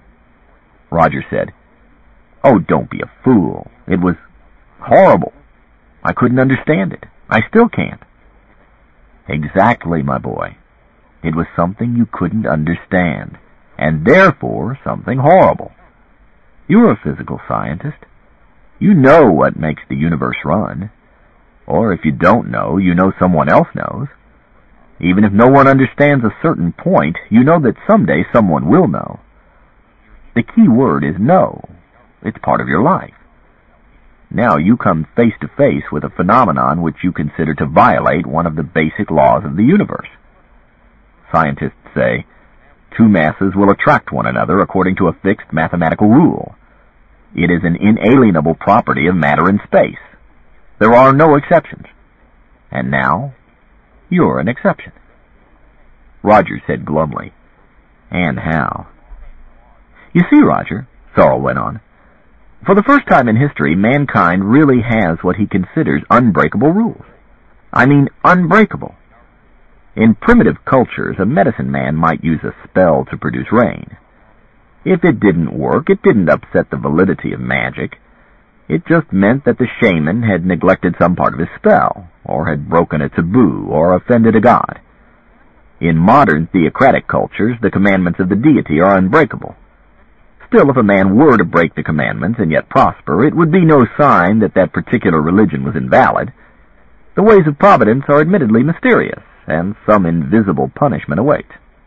Roger said, "Oh, don't be a fool. It was horrible. I couldn't understand it. I still can't." "Exactly, my boy. It was something you couldn't understand, and therefore something horrible. You're a physical scientist. You know what makes the universe run. Or if you don't know, you know someone else knows. Even if no one understands a certain point, you know that someday someone will know. The key word is know. It's part of your life. Now you come face to face with a phenomenon which you consider to violate one of the basic laws of the universe. Scientists say, two masses will attract one another according to a fixed mathematical rule. It is an inalienable property of matter and space. There are no exceptions. And now, you're an exception." Roger said glumly, "And how?" "You see, Roger," Sarl went on, "for the first time in history, mankind really has what he considers unbreakable rules. I mean unbreakable. In primitive cultures, a medicine man might use a spell to produce rain. If it didn't work, it didn't upset the validity of magic. It just meant that the shaman had neglected some part of his spell, or had broken a taboo, or offended a god. In modern theocratic cultures, the commandments of the deity are unbreakable. Still, if a man were to break the commandments and yet prosper, it would be no sign that that particular religion was invalid. The ways of providence are admittedly mysterious, and some invisible punishment awaits.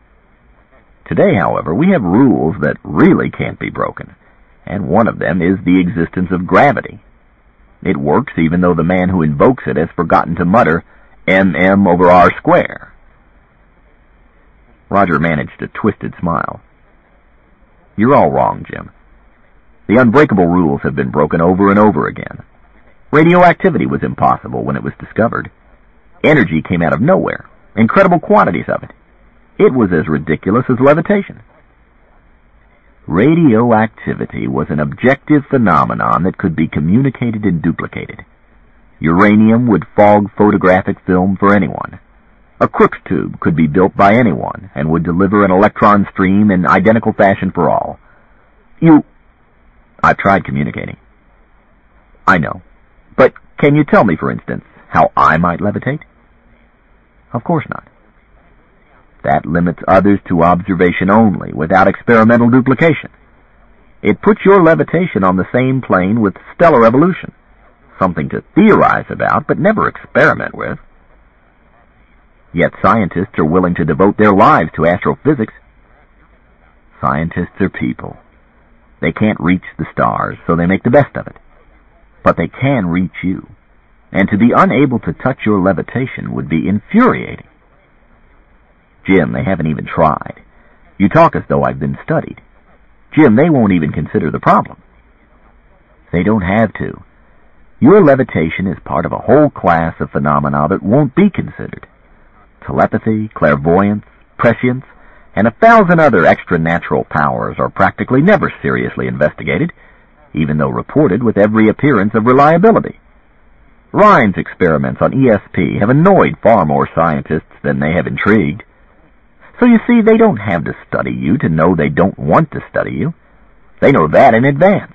Today, however, we have rules that really can't be broken, and one of them is the existence of gravity. It works even though the man who invokes it has forgotten to mutter M M over R square." Roger managed a twisted smile. You're all wrong, Jim. The unbreakable rules have been broken over and over again. Radioactivity was impossible when it was discovered. Energy came out of nowhere, incredible quantities of it. It was as ridiculous as levitation. Radioactivity was an objective phenomenon that could be communicated and duplicated. Uranium would fog photographic film for anyone. A Crookes tube could be built by anyone and would deliver an electron stream in identical fashion for all. You... I've tried communicating. I know. But can you tell me, for instance, how I might levitate? Of course not. That limits others to observation only, without experimental duplication. It puts your levitation on the same plane with stellar evolution, something to theorize about but never experiment with. Yet scientists are willing to devote their lives to astrophysics. Scientists are people. They can't reach the stars, so they make the best of it. But they can reach you, and to be unable to touch your levitation would be infuriating. Jim, they haven't even tried. You talk as though I've been studied. Jim, they won't even consider the problem. They don't have to. Your levitation is part of a whole class of phenomena that won't be considered. Telepathy, clairvoyance, prescience, and a thousand other extra-natural powers are practically never seriously investigated, even though reported with every appearance of reliability. Rhine's experiments on E S P have annoyed far more scientists than they have intrigued. So you see, they don't have to study you to know they don't want to study you. They know that in advance.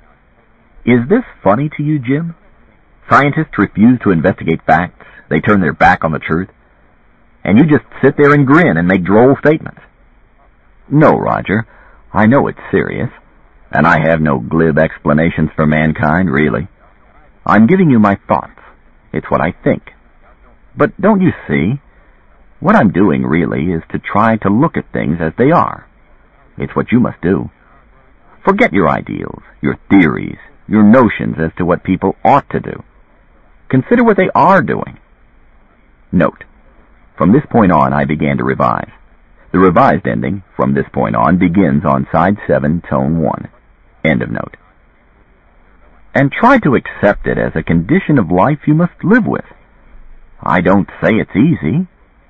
Is this funny to you, Jim? Scientists refuse to investigate facts. They turn their back on the truth. And you just sit there and grin and make droll statements. No, Roger, I know it's serious, and I have no glib explanations for mankind, really. I'm giving you my thoughts. It's what I think. But don't you see? What I'm doing, really, is to try to look at things as they are. It's what you must do. Forget your ideals, your theories, your notions as to what people ought to do. Consider what they are doing. Note, from this point on, I began to revise. The revised ending, from this point on, begins on side seven, tone one. End of note. And try to accept it as a condition of life you must live with. I don't say it's easy.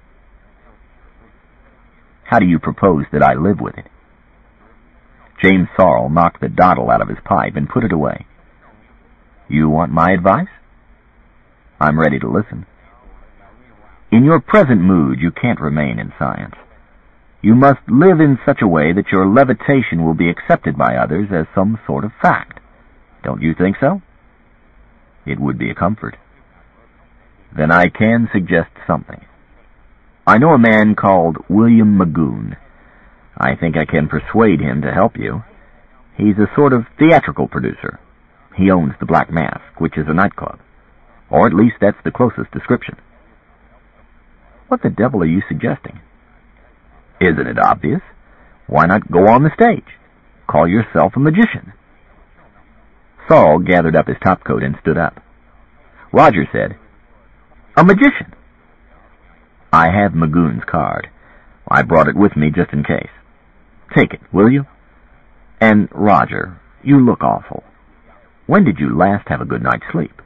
How do you propose that I live with it? James Sorrell knocked the dottle out of his pipe and put it away. You want my advice? I'm ready to listen. In your present mood, you can't remain in science. You must live in such a way that your levitation will be accepted by others as some sort of fact. Don't you think so? It would be a comfort. Then I can suggest something. I know a man called William Magoon. I think I can persuade him to help you. He's a sort of theatrical producer. He owns the Black Mask, which is a nightclub. Or at least that's the closest description. What the devil are you suggesting? Isn't it obvious? Why not go on the stage? Call yourself a magician. Sorrell gathered up his topcoat and stood up. Roger said, A magician. I have Magoon's card. I brought it with me just in case. Take it, will you? And, Roger, you look awful. When did you last have a good night's sleep?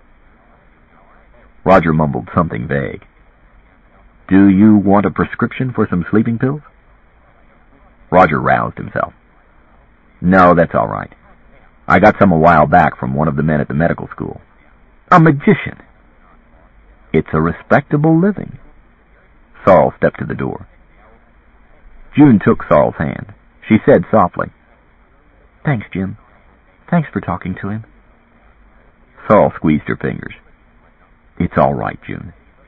Roger mumbled something vague. Do you want a prescription for some sleeping pills? Roger roused himself. No, that's all right. I got some a while back from one of the men at the medical school. A magician. It's a respectable living. Sorrell stepped to the door. June took Sorrell's hand. She said softly, Thanks, Jim. Thanks for talking to him. Sorrell squeezed her fingers. It's all right, June.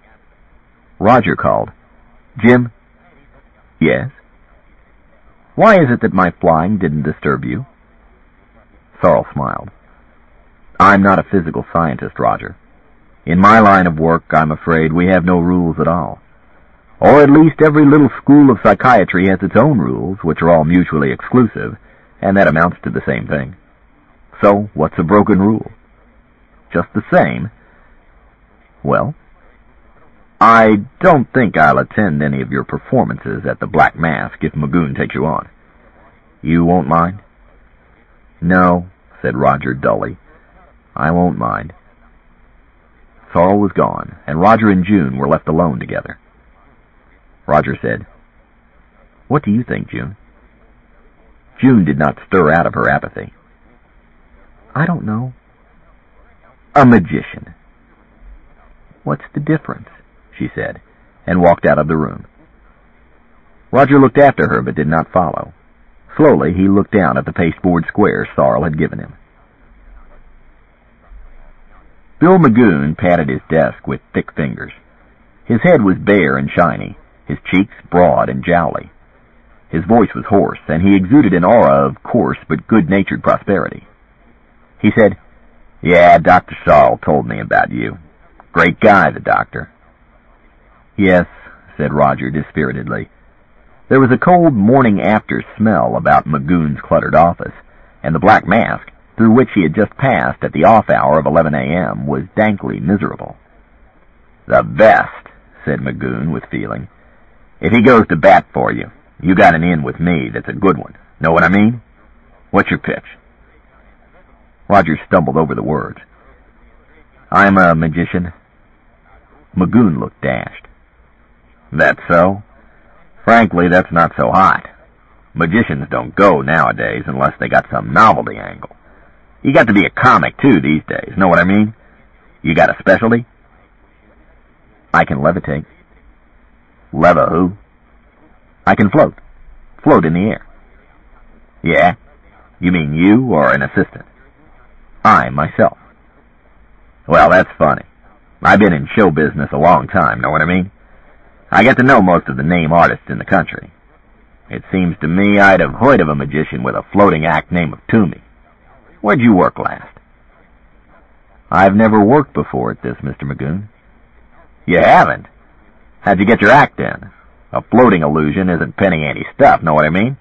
Roger called. Jim? Yes? Why is it that my flying didn't disturb you? Sorrell smiled. I'm not a physical scientist, Roger. In my line of work, I'm afraid we have no rules at all. Or at least every little school of psychiatry has its own rules, which are all mutually exclusive, and that amounts to the same thing. So, what's a broken rule? Just the same. Well, I don't think I'll attend any of your performances at the Black Mask if Magoon takes you on. You won't mind?" "No," said Roger dully. "I won't mind." Sorrel was gone, and Roger and June were left alone together. Roger said, "What do you think, June?" June did not stir out of her apathy. "I don't know." "A magician." "What's the difference?" she said, and walked out of the room. Roger looked after her but did not follow. Slowly he looked down at the pasteboard square Sorrel had given him. Bill Magoon patted his desk with thick fingers. His head was bare and shiny, his cheeks broad and jowly. His voice was hoarse, and he exuded an aura of coarse but good-natured prosperity. He said, "Yeah, Doctor Sorrel told me about you. Great guy, the doctor." "Yes," said Roger dispiritedly. There was a cold morning-after smell about Magoon's cluttered office, and the black mask, through which he had just passed at the off hour of eleven a.m., was dankly miserable. "The best," said Magoon with feeling. "If he goes to bat for you, you got an in with me that's a good one. Know what I mean? What's your pitch?" Roger stumbled over the words. "I'm a magician." Magoon looked dashed. "That so? Frankly, that's not so hot. Magicians don't go nowadays unless they got some novelty angle. You got to be a comic, too, these days. Know what I mean? You got a specialty?" "I can levitate." "Leva who?" "I can float. Float in the air." "Yeah? You mean you or an assistant?" "I, myself." "Well, that's funny. I've been in show business a long time, know what I mean? I get to know most of the name artists in the country. It seems to me I'd have heard of a magician with a floating act name of Toomey. Where'd you work last?" "I've never worked before at this, Mister Magoon." "You haven't? How'd you get your act in? A floating illusion isn't penny ante stuff, know what I mean?"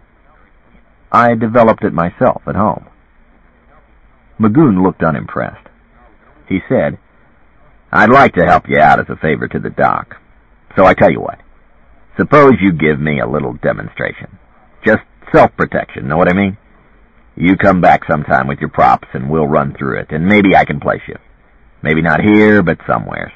"I developed it myself at home." Magoon looked unimpressed. He said, "I'd like to help you out as a favor to the doc. So I tell you what. Suppose you give me a little demonstration. Just self-protection, know what I mean? You come back sometime with your props and we'll run through it, and maybe I can place you. Maybe not here, but somewheres."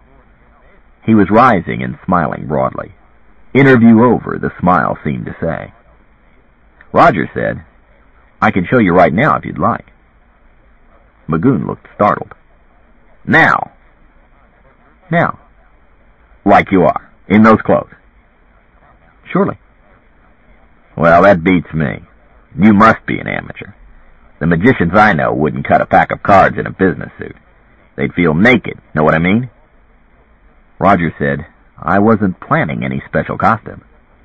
He was rising and smiling broadly. "Interview over," the smile seemed to say. Roger said, "I can show you right now if you'd like." Magoon looked startled. "Now?" "Now." "Like you are, in those clothes?" "Surely." "Well, that beats me. You must be an amateur. The magicians I know wouldn't cut a pack of cards in a business suit. They'd feel naked, know what I mean?" Roger said, "I wasn't planning any special costume."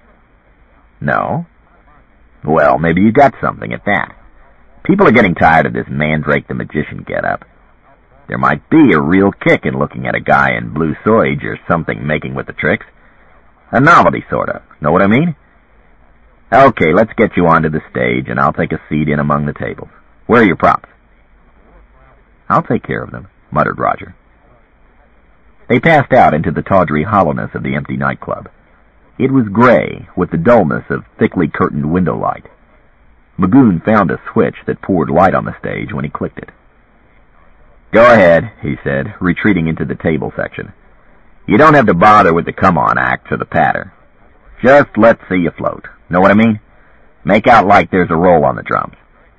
"No? Well, maybe you got something at that. People are getting tired of this Mandrake the Magician get-up. There might be a real kick in looking at a guy in blue soige or something making with the tricks. A novelty, sort of. Know what I mean? Okay, let's get you onto the stage, and I'll take a seat in among the tables. Where are your props?" "I'll take care of them," muttered Roger. They passed out into the tawdry hollowness of the empty nightclub. It was gray, with the dullness of thickly curtained window light. Magoon found a switch that poured light on the stage when he clicked it. "Go ahead," he said, retreating into the table section. "You don't have to bother with the come-on act or the patter. Just let's see you float. Know what I mean? Make out like there's a roll on the drums."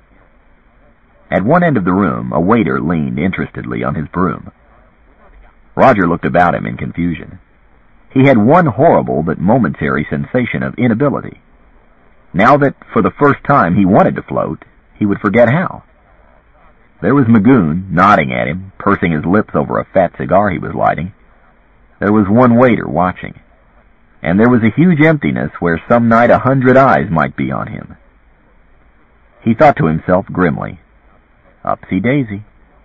At one end of the room, a waiter leaned interestedly on his broom. Roger looked about him in confusion. He had one horrible but momentary sensation of inability. Now that, for the first time, he wanted to float, he would forget how. There was Magoon, nodding at him, pursing his lips over a fat cigar he was lighting. There was one waiter watching. And there was a huge emptiness where some night a hundred eyes might be on him. He thought to himself grimly, "Upsy-daisy."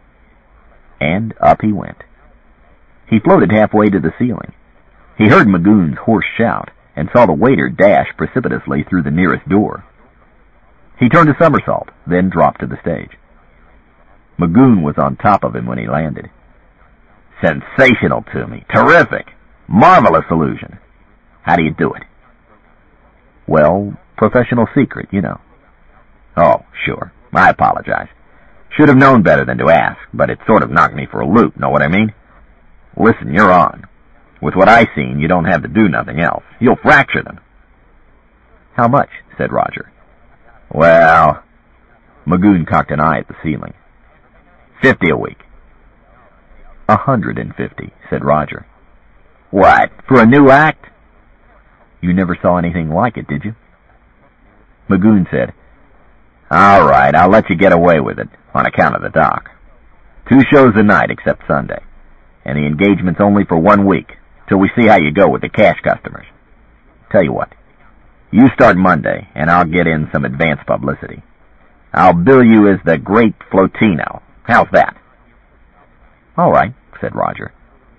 And up he went. He floated halfway to the ceiling. He heard Magoon's hoarse shout and saw the waiter dash precipitously through the nearest door. He turned a somersault, then dropped to the stage. Magoon was on top of him when he landed. "Sensational, Toomey. Terrific. Marvelous illusion. How do you do it?" "Well, professional secret, you know." Oh, sure. I apologize. Should have known better than to ask, but it sort of knocked me for a loop, know what I mean? Listen, you're on. With what I seen, you don't have to do nothing else. You'll fracture them. How much? Said Roger. Well, Magoon cocked an eye at the ceiling. Fifty a week. A hundred and fifty, said Roger. What, for a new act? You never saw anything like it, did you? Magoon said, All right, I'll let you get away with it, on account of the doc. Two shows a night except Sunday, and the engagement's only for one week, till we see how you go with the cash customers. Tell you what, you start Monday, and I'll get in some advance publicity. I'll bill you as the Great Flotino. How's that? All right, said Roger.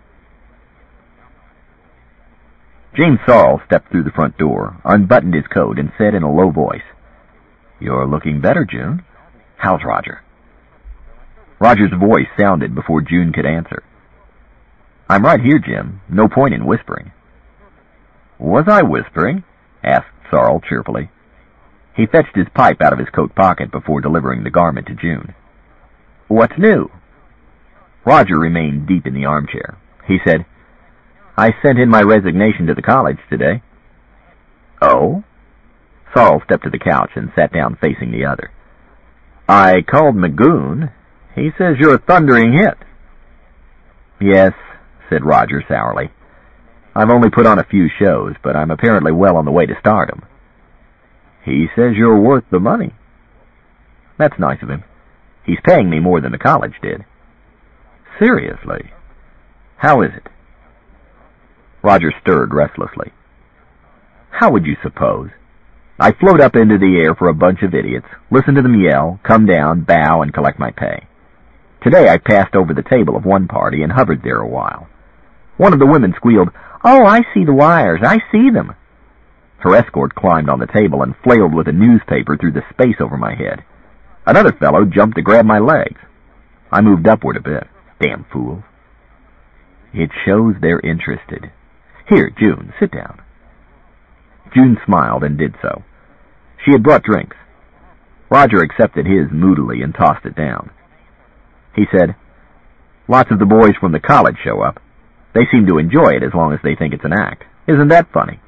James Sorrell stepped through the front door, unbuttoned his coat, and said in a low voice, You're looking better, June. How's Roger? Roger's voice sounded before June could answer. I'm right here, Jim. No point in whispering. Was I whispering? Asked Sorrell cheerfully. He fetched his pipe out of his coat pocket before delivering the garment to June. What's new? Roger remained deep in the armchair. He said, I sent in my resignation to the college today. Oh? Sorrell stepped to the couch and sat down facing the other. I called Magoon. He says you're a thundering hit. Yes, said Roger sourly. I've only put on a few shows, but I'm apparently well on the way to stardom. He says you're worth the money. That's nice of him. He's paying me more than the college did. Seriously? How is it? Roger stirred restlessly. How would you suppose? I float up into the air for a bunch of idiots, listen to them yell, come down, bow, and collect my pay. Today I passed over the table of one party and hovered there a while. One of the women squealed, Oh, I see the wires, I see them. Her escort climbed on the table and flailed with a newspaper through the space over my head. Another fellow jumped to grab my legs. I moved upward a bit. Damn fools. It shows they're interested. Here, June, sit down. June smiled and did so. She had brought drinks. Roger accepted his moodily and tossed it down. He said, Lots of the boys from the college show up. They seem to enjoy it as long as they think it's an act. Isn't that funny?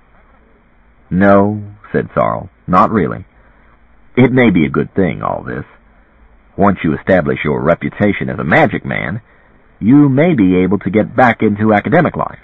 No, said Sorrell, not really. It may be a good thing, all this. Once you establish your reputation as a magic man, you may be able to get back into academic life.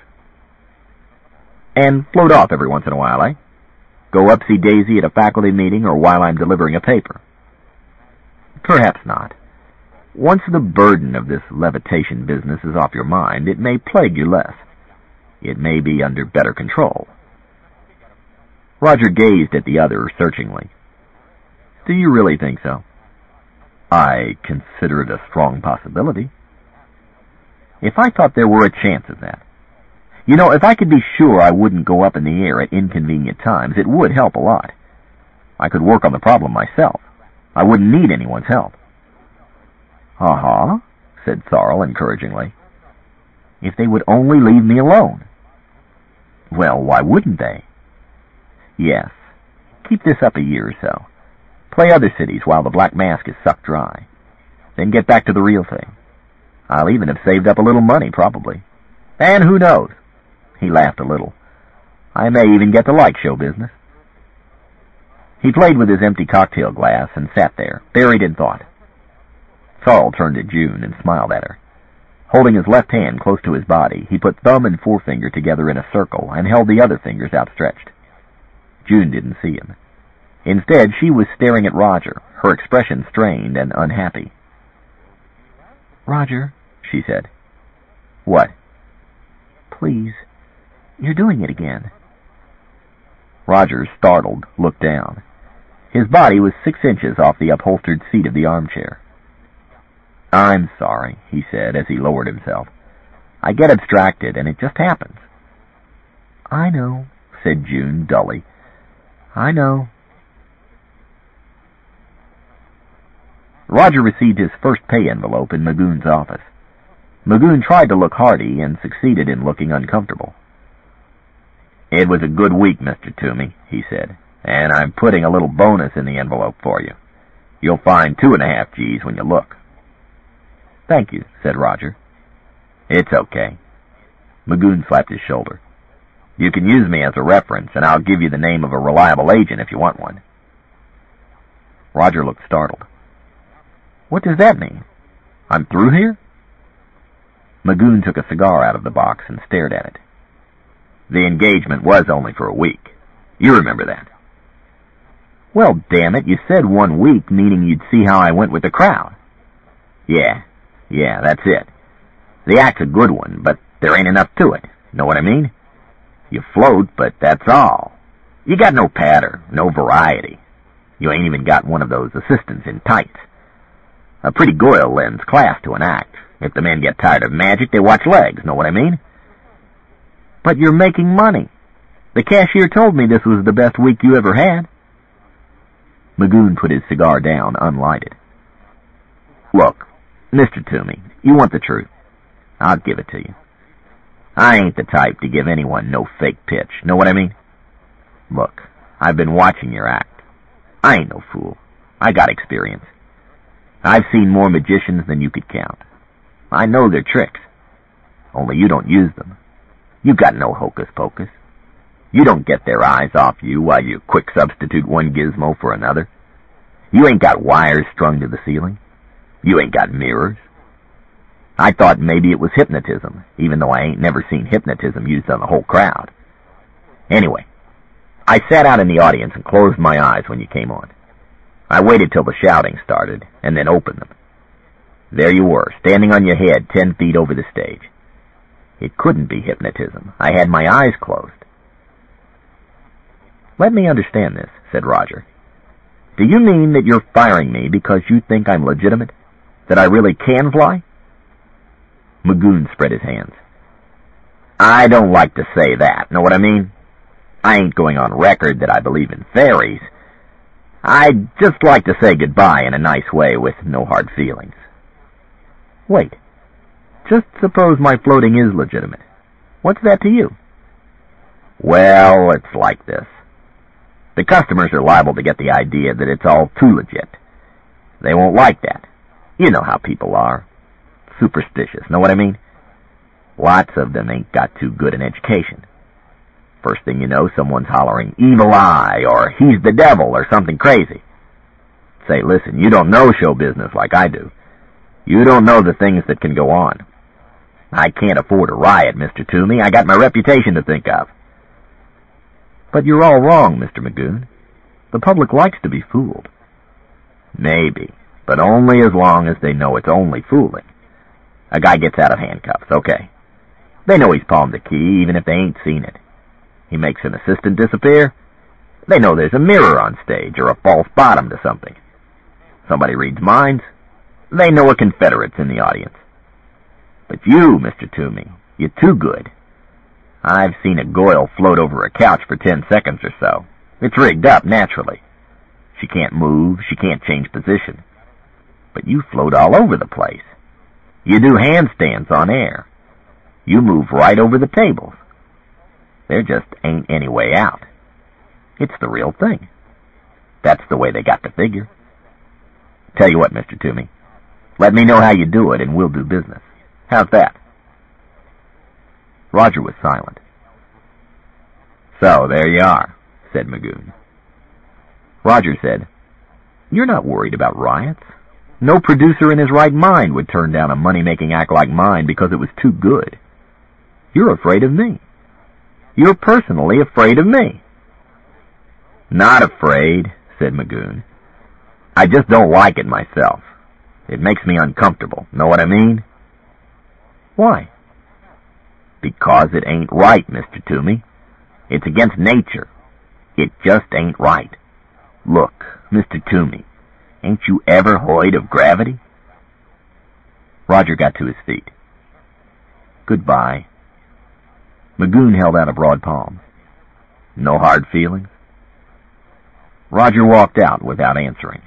And float off every once in a while, eh? Go upsy-daisy at a faculty meeting or while I'm delivering a paper. Perhaps not. Once the burden of this levitation business is off your mind, it may plague you less. It may be under better control. Roger gazed at the other searchingly. Do you really think so? I consider it a strong possibility. If I thought there were a chance of that. You know, if I could be sure I wouldn't go up in the air at inconvenient times, it would help a lot. I could work on the problem myself. I wouldn't need anyone's help. Uh-huh, said Sorrell encouragingly. If they would only leave me alone. Well, why wouldn't they? Yes. Keep this up a year or so. Play other cities while the black mask is sucked dry. Then get back to the real thing. I'll even have saved up a little money, probably. And who knows? He laughed a little. I may even get to like show business. He played with his empty cocktail glass and sat there, buried in thought. Sorrell turned to June and smiled at her. Holding his left hand close to his body, he put thumb and forefinger together in a circle and held the other fingers outstretched. June didn't see him. Instead, she was staring at Roger, her expression strained and unhappy. Roger, she said. What? Please, you're doing it again. Roger, startled, looked down. His body was six inches off the upholstered seat of the armchair. I'm sorry, he said as he lowered himself. I get abstracted, and it just happens. I know, said June dully. I know. Roger received his first pay envelope in Magoon's office. Magoon tried to look hearty and succeeded in looking uncomfortable. It was a good week, Mister Toomey, he said, and I'm putting a little bonus in the envelope for you. You'll find two and a half G's when you look. Thank you, said Roger. It's okay. Magoon slapped his shoulder. You can use me as a reference, and I'll give you the name of a reliable agent if you want one. Roger looked startled. What does that mean? I'm through here? Magoon took a cigar out of the box and stared at it. The engagement was only for a week. You remember that. Well, damn it, you said one week, meaning you'd see how I went with the crowd. Yeah, yeah, that's it. The act's a good one, but there ain't enough to it. Know what I mean? You float, but that's all. You got no patter, no variety. You ain't even got one of those assistants in tights. A pretty goyle lends class to an act. If the men get tired of magic, they watch legs, know what I mean? But you're making money. The cashier told me this was the best week you ever had. Magoon put his cigar down, unlighted. Look, Mister Toomey, you want the truth. I'll give it to you. I ain't the type to give anyone no fake pitch, know what I mean? Look, I've been watching your act. I ain't no fool. I got experience. I've seen more magicians than you could count. I know their tricks. Only you don't use them. You got no hocus pocus. You don't get their eyes off you while you quick substitute one gizmo for another. You ain't got wires strung to the ceiling. You ain't got mirrors. I thought maybe it was hypnotism, even though I ain't never seen hypnotism used on the whole crowd. Anyway, I sat out in the audience and closed my eyes when you came on. I waited till the shouting started, and then opened them. There you were, standing on your head ten feet over the stage. It couldn't be hypnotism. I had my eyes closed. Let me understand this, said Roger. Do you mean that you're firing me because you think I'm legitimate? That I really can fly? Magoon spread his hands. I don't like to say that, know what I mean? I ain't going on record that I believe in fairies. I'd just like to say goodbye in a nice way with no hard feelings. Wait. Just suppose my floating is legitimate. What's that to you? Well, it's like this. The customers are liable to get the idea that it's all too legit. They won't like that. You know how people are. Superstitious, know what I mean? Lots of them ain't got too good an education. First thing you know, someone's hollering, evil eye, or he's the devil, or something crazy. Say, listen, you don't know show business like I do. You don't know the things that can go on. I can't afford a riot, Mister Toomey. I got my reputation to think of. But you're all wrong, Mister Magoon. The public likes to be fooled. Maybe, but only as long as they know it's only fooling. A guy gets out of handcuffs, okay. They know he's palmed the key, even if they ain't seen it. He makes an assistant disappear. They know there's a mirror on stage or a false bottom to something. Somebody reads minds. They know a Confederate's in the audience. But you, Mister Toomey, you're too good. I've seen a goyle float over a couch for ten seconds or so. It's rigged up, naturally. She can't move, she can't change position. But you float all over the place. You do handstands on air. You move right over the tables. There just ain't any way out. It's the real thing. That's the way they got to figure. Tell you what, Mister Toomey, let me know how you do it and we'll do business. How's that? Roger was silent. So, there you are, said Magoon. Roger said, You're not worried about riots. No producer in his right mind would turn down a money-making act like mine because it was too good. You're afraid of me. You're personally afraid of me. Not afraid, said Magoon. I just don't like it myself. It makes me uncomfortable. Know what I mean? Why? Because it ain't right, Mister Toomey. It's against nature. It just ain't right. Look, Mister Toomey, ain't you ever heard of gravity? Roger got to his feet. Goodbye. Magoon held out a broad palm. No hard feelings? Roger walked out without answering.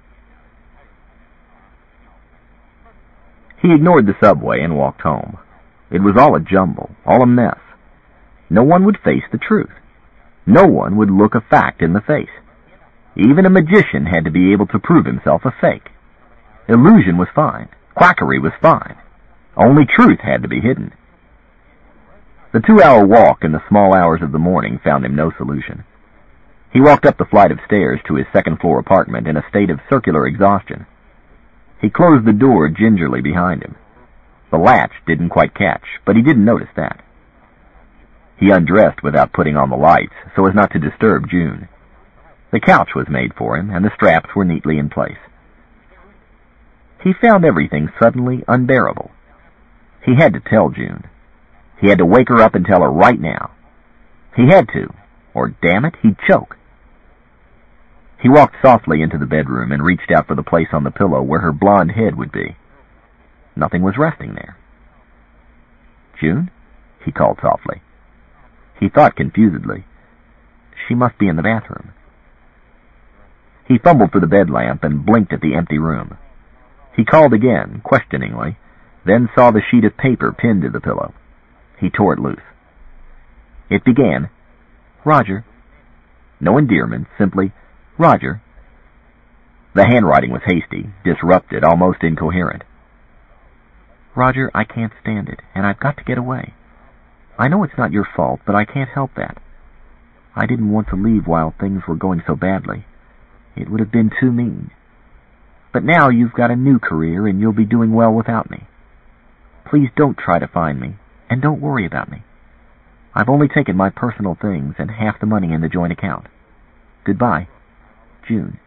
He ignored the subway and walked home. It was all a jumble, all a mess. No one would face the truth. No one would look a fact in the face. Even a magician had to be able to prove himself a fake. Illusion was fine. Quackery was fine. Only truth had to be hidden. The two-hour walk in the small hours of the morning found him no solution. He walked up the flight of stairs to his second-floor apartment in a state of circular exhaustion. He closed the door gingerly behind him. The latch didn't quite catch, but he didn't notice that. He undressed without putting on the lights so as not to disturb June. The couch was made for him, and the straps were neatly in place. He found everything suddenly unbearable. He had to tell June. He had to wake her up and tell her right now. He had to, or damn it, he'd choke. He walked softly into the bedroom and reached out for the place on the pillow where her blonde head would be. Nothing was resting there. "June?" he called softly. He thought confusedly. She must be in the bathroom. He fumbled for the bed lamp and blinked at the empty room. He called again, questioningly, then saw the sheet of paper pinned to the pillow. He tore it loose. It began, "Roger." No endearment, simply, "Roger." The handwriting was hasty, disrupted, almost incoherent. "Roger, I can't stand it, and I've got to get away. I know it's not your fault, but I can't help that. I didn't want to leave while things were going so badly. It would have been too mean. But now you've got a new career, and you'll be doing well without me. Please don't try to find me, and don't worry about me. I've only taken my personal things and half the money in the joint account. Goodbye, June."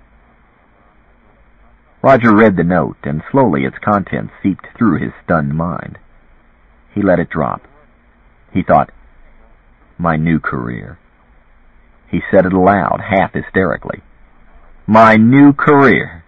Roger read the note, and slowly its contents seeped through his stunned mind. He let it drop. He thought, "My new career." He said it aloud, half hysterically. "My new career."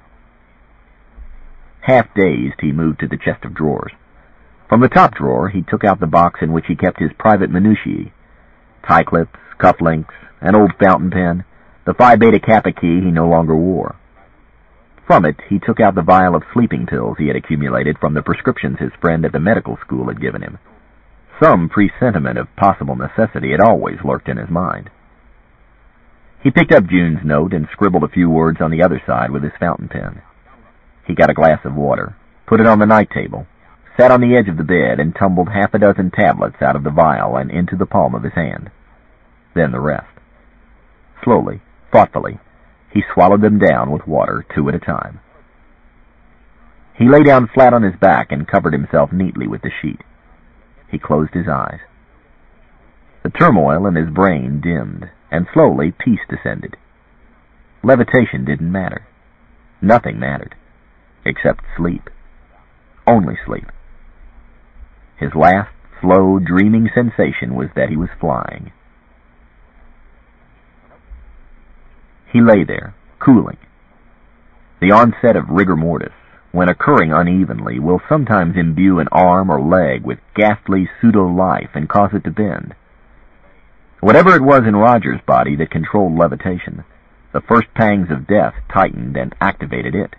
Half dazed, he moved to the chest of drawers. From the top drawer, he took out the box in which he kept his private minutiae: tie clips, cuff links, an old fountain pen, the Phi Beta Kappa key he no longer wore. From it, he took out the vial of sleeping pills he had accumulated from the prescriptions his friend at the medical school had given him. Some presentiment of possible necessity had always lurked in his mind. He picked up June's note and scribbled a few words on the other side with his fountain pen. He got a glass of water, put it on the night table, sat on the edge of the bed, and tumbled half a dozen tablets out of the vial and into the palm of his hand. Then the rest. Slowly, thoughtfully, he swallowed them down with water, two at a time. He lay down flat on his back and covered himself neatly with the sheet. He closed his eyes. The turmoil in his brain dimmed, and slowly peace descended. Levitation didn't matter. Nothing mattered, except sleep. Only sleep. His last, slow, dreaming sensation was that he was flying. He lay there, cooling. The onset of rigor mortis, when occurring unevenly, will sometimes imbue an arm or leg with ghastly pseudo-life and cause it to bend. Whatever it was in Roger's body that controlled levitation, the first pangs of death tightened and activated it.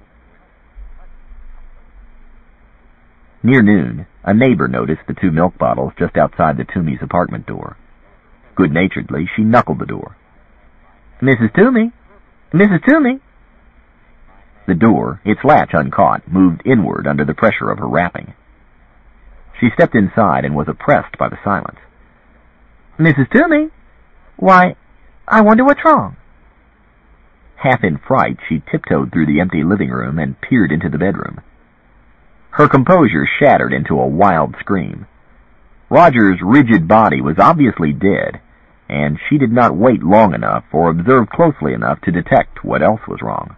Near noon, a neighbor noticed the two milk bottles just outside the Toomey's apartment door. Good-naturedly, she knuckled the door. "Missus Toomey! Missus Toomey!" The door, its latch uncaught, moved inward under the pressure of her rapping. She stepped inside and was oppressed by the silence. "Missus Toomey? Why, I wonder what's wrong." Half in fright, she tiptoed through the empty living room and peered into the bedroom. Her composure shattered into a wild scream. Roger's rigid body was obviously dead, and she did not wait long enough or observe closely enough to detect what else was wrong.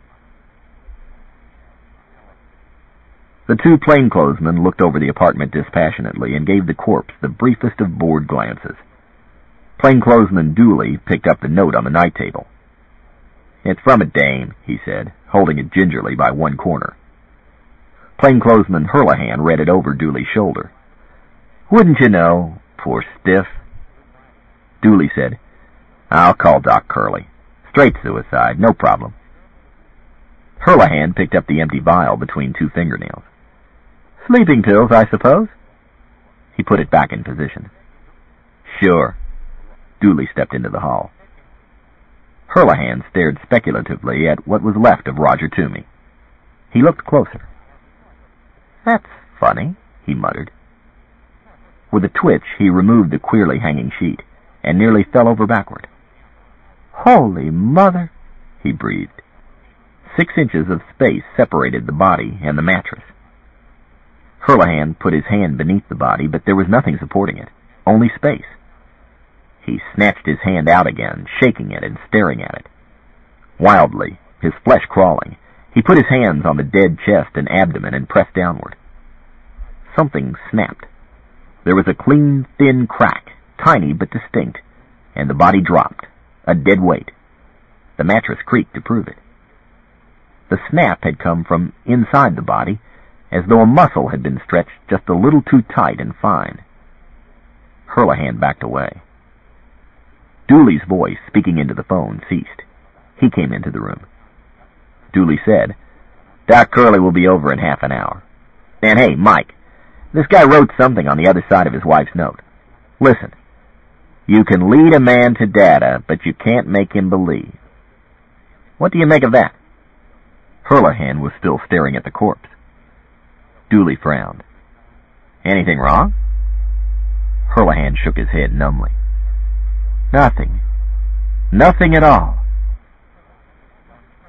The two plainclothesmen looked over the apartment dispassionately and gave the corpse the briefest of bored glances. Plainclothesman Dooley picked up the note on the night table. "It's from a dame," he said, holding it gingerly by one corner. Plainclothesman Hurlihan read it over Dooley's shoulder. "Wouldn't you know, poor stiff?" Dooley said, "I'll call Doc Curley. Straight suicide, no problem." Hurlihan picked up the empty vial between two fingernails. "Sleeping pills, I suppose?" He put it back in position. "Sure." Dooley stepped into the hall. Hurlihan stared speculatively at what was left of Roger Toomey. He looked closer. "That's funny," he muttered. With a twitch, he removed the queerly hanging sheet, and nearly fell over backward. "Holy Mother!" he breathed. Six inches of space separated the body and the mattress. Hurlihan put his hand beneath the body, but there was nothing supporting it, only space. He snatched his hand out again, shaking it and staring at it. Wildly, his flesh crawling, he put his hands on the dead chest and abdomen and pressed downward. Something snapped. There was a clean, thin crack, tiny but distinct, and the body dropped, a dead weight. The mattress creaked to prove it. The snap had come from inside the body, as though a muscle had been stretched just a little too tight and fine. Hurlihan backed away. Dooley's voice, speaking into the phone, ceased. He came into the room. Dooley said, "Doc Curley will be over in half an hour. And hey, Mike, this guy wrote something on the other side of his wife's note. Listen, you can lead a man to data, but you can't make him believe. What do you make of that?" Hurlihan was still staring at the corpse. Dooley frowned. "Anything wrong?" Hurlihan shook his head numbly. "Nothing. Nothing at all."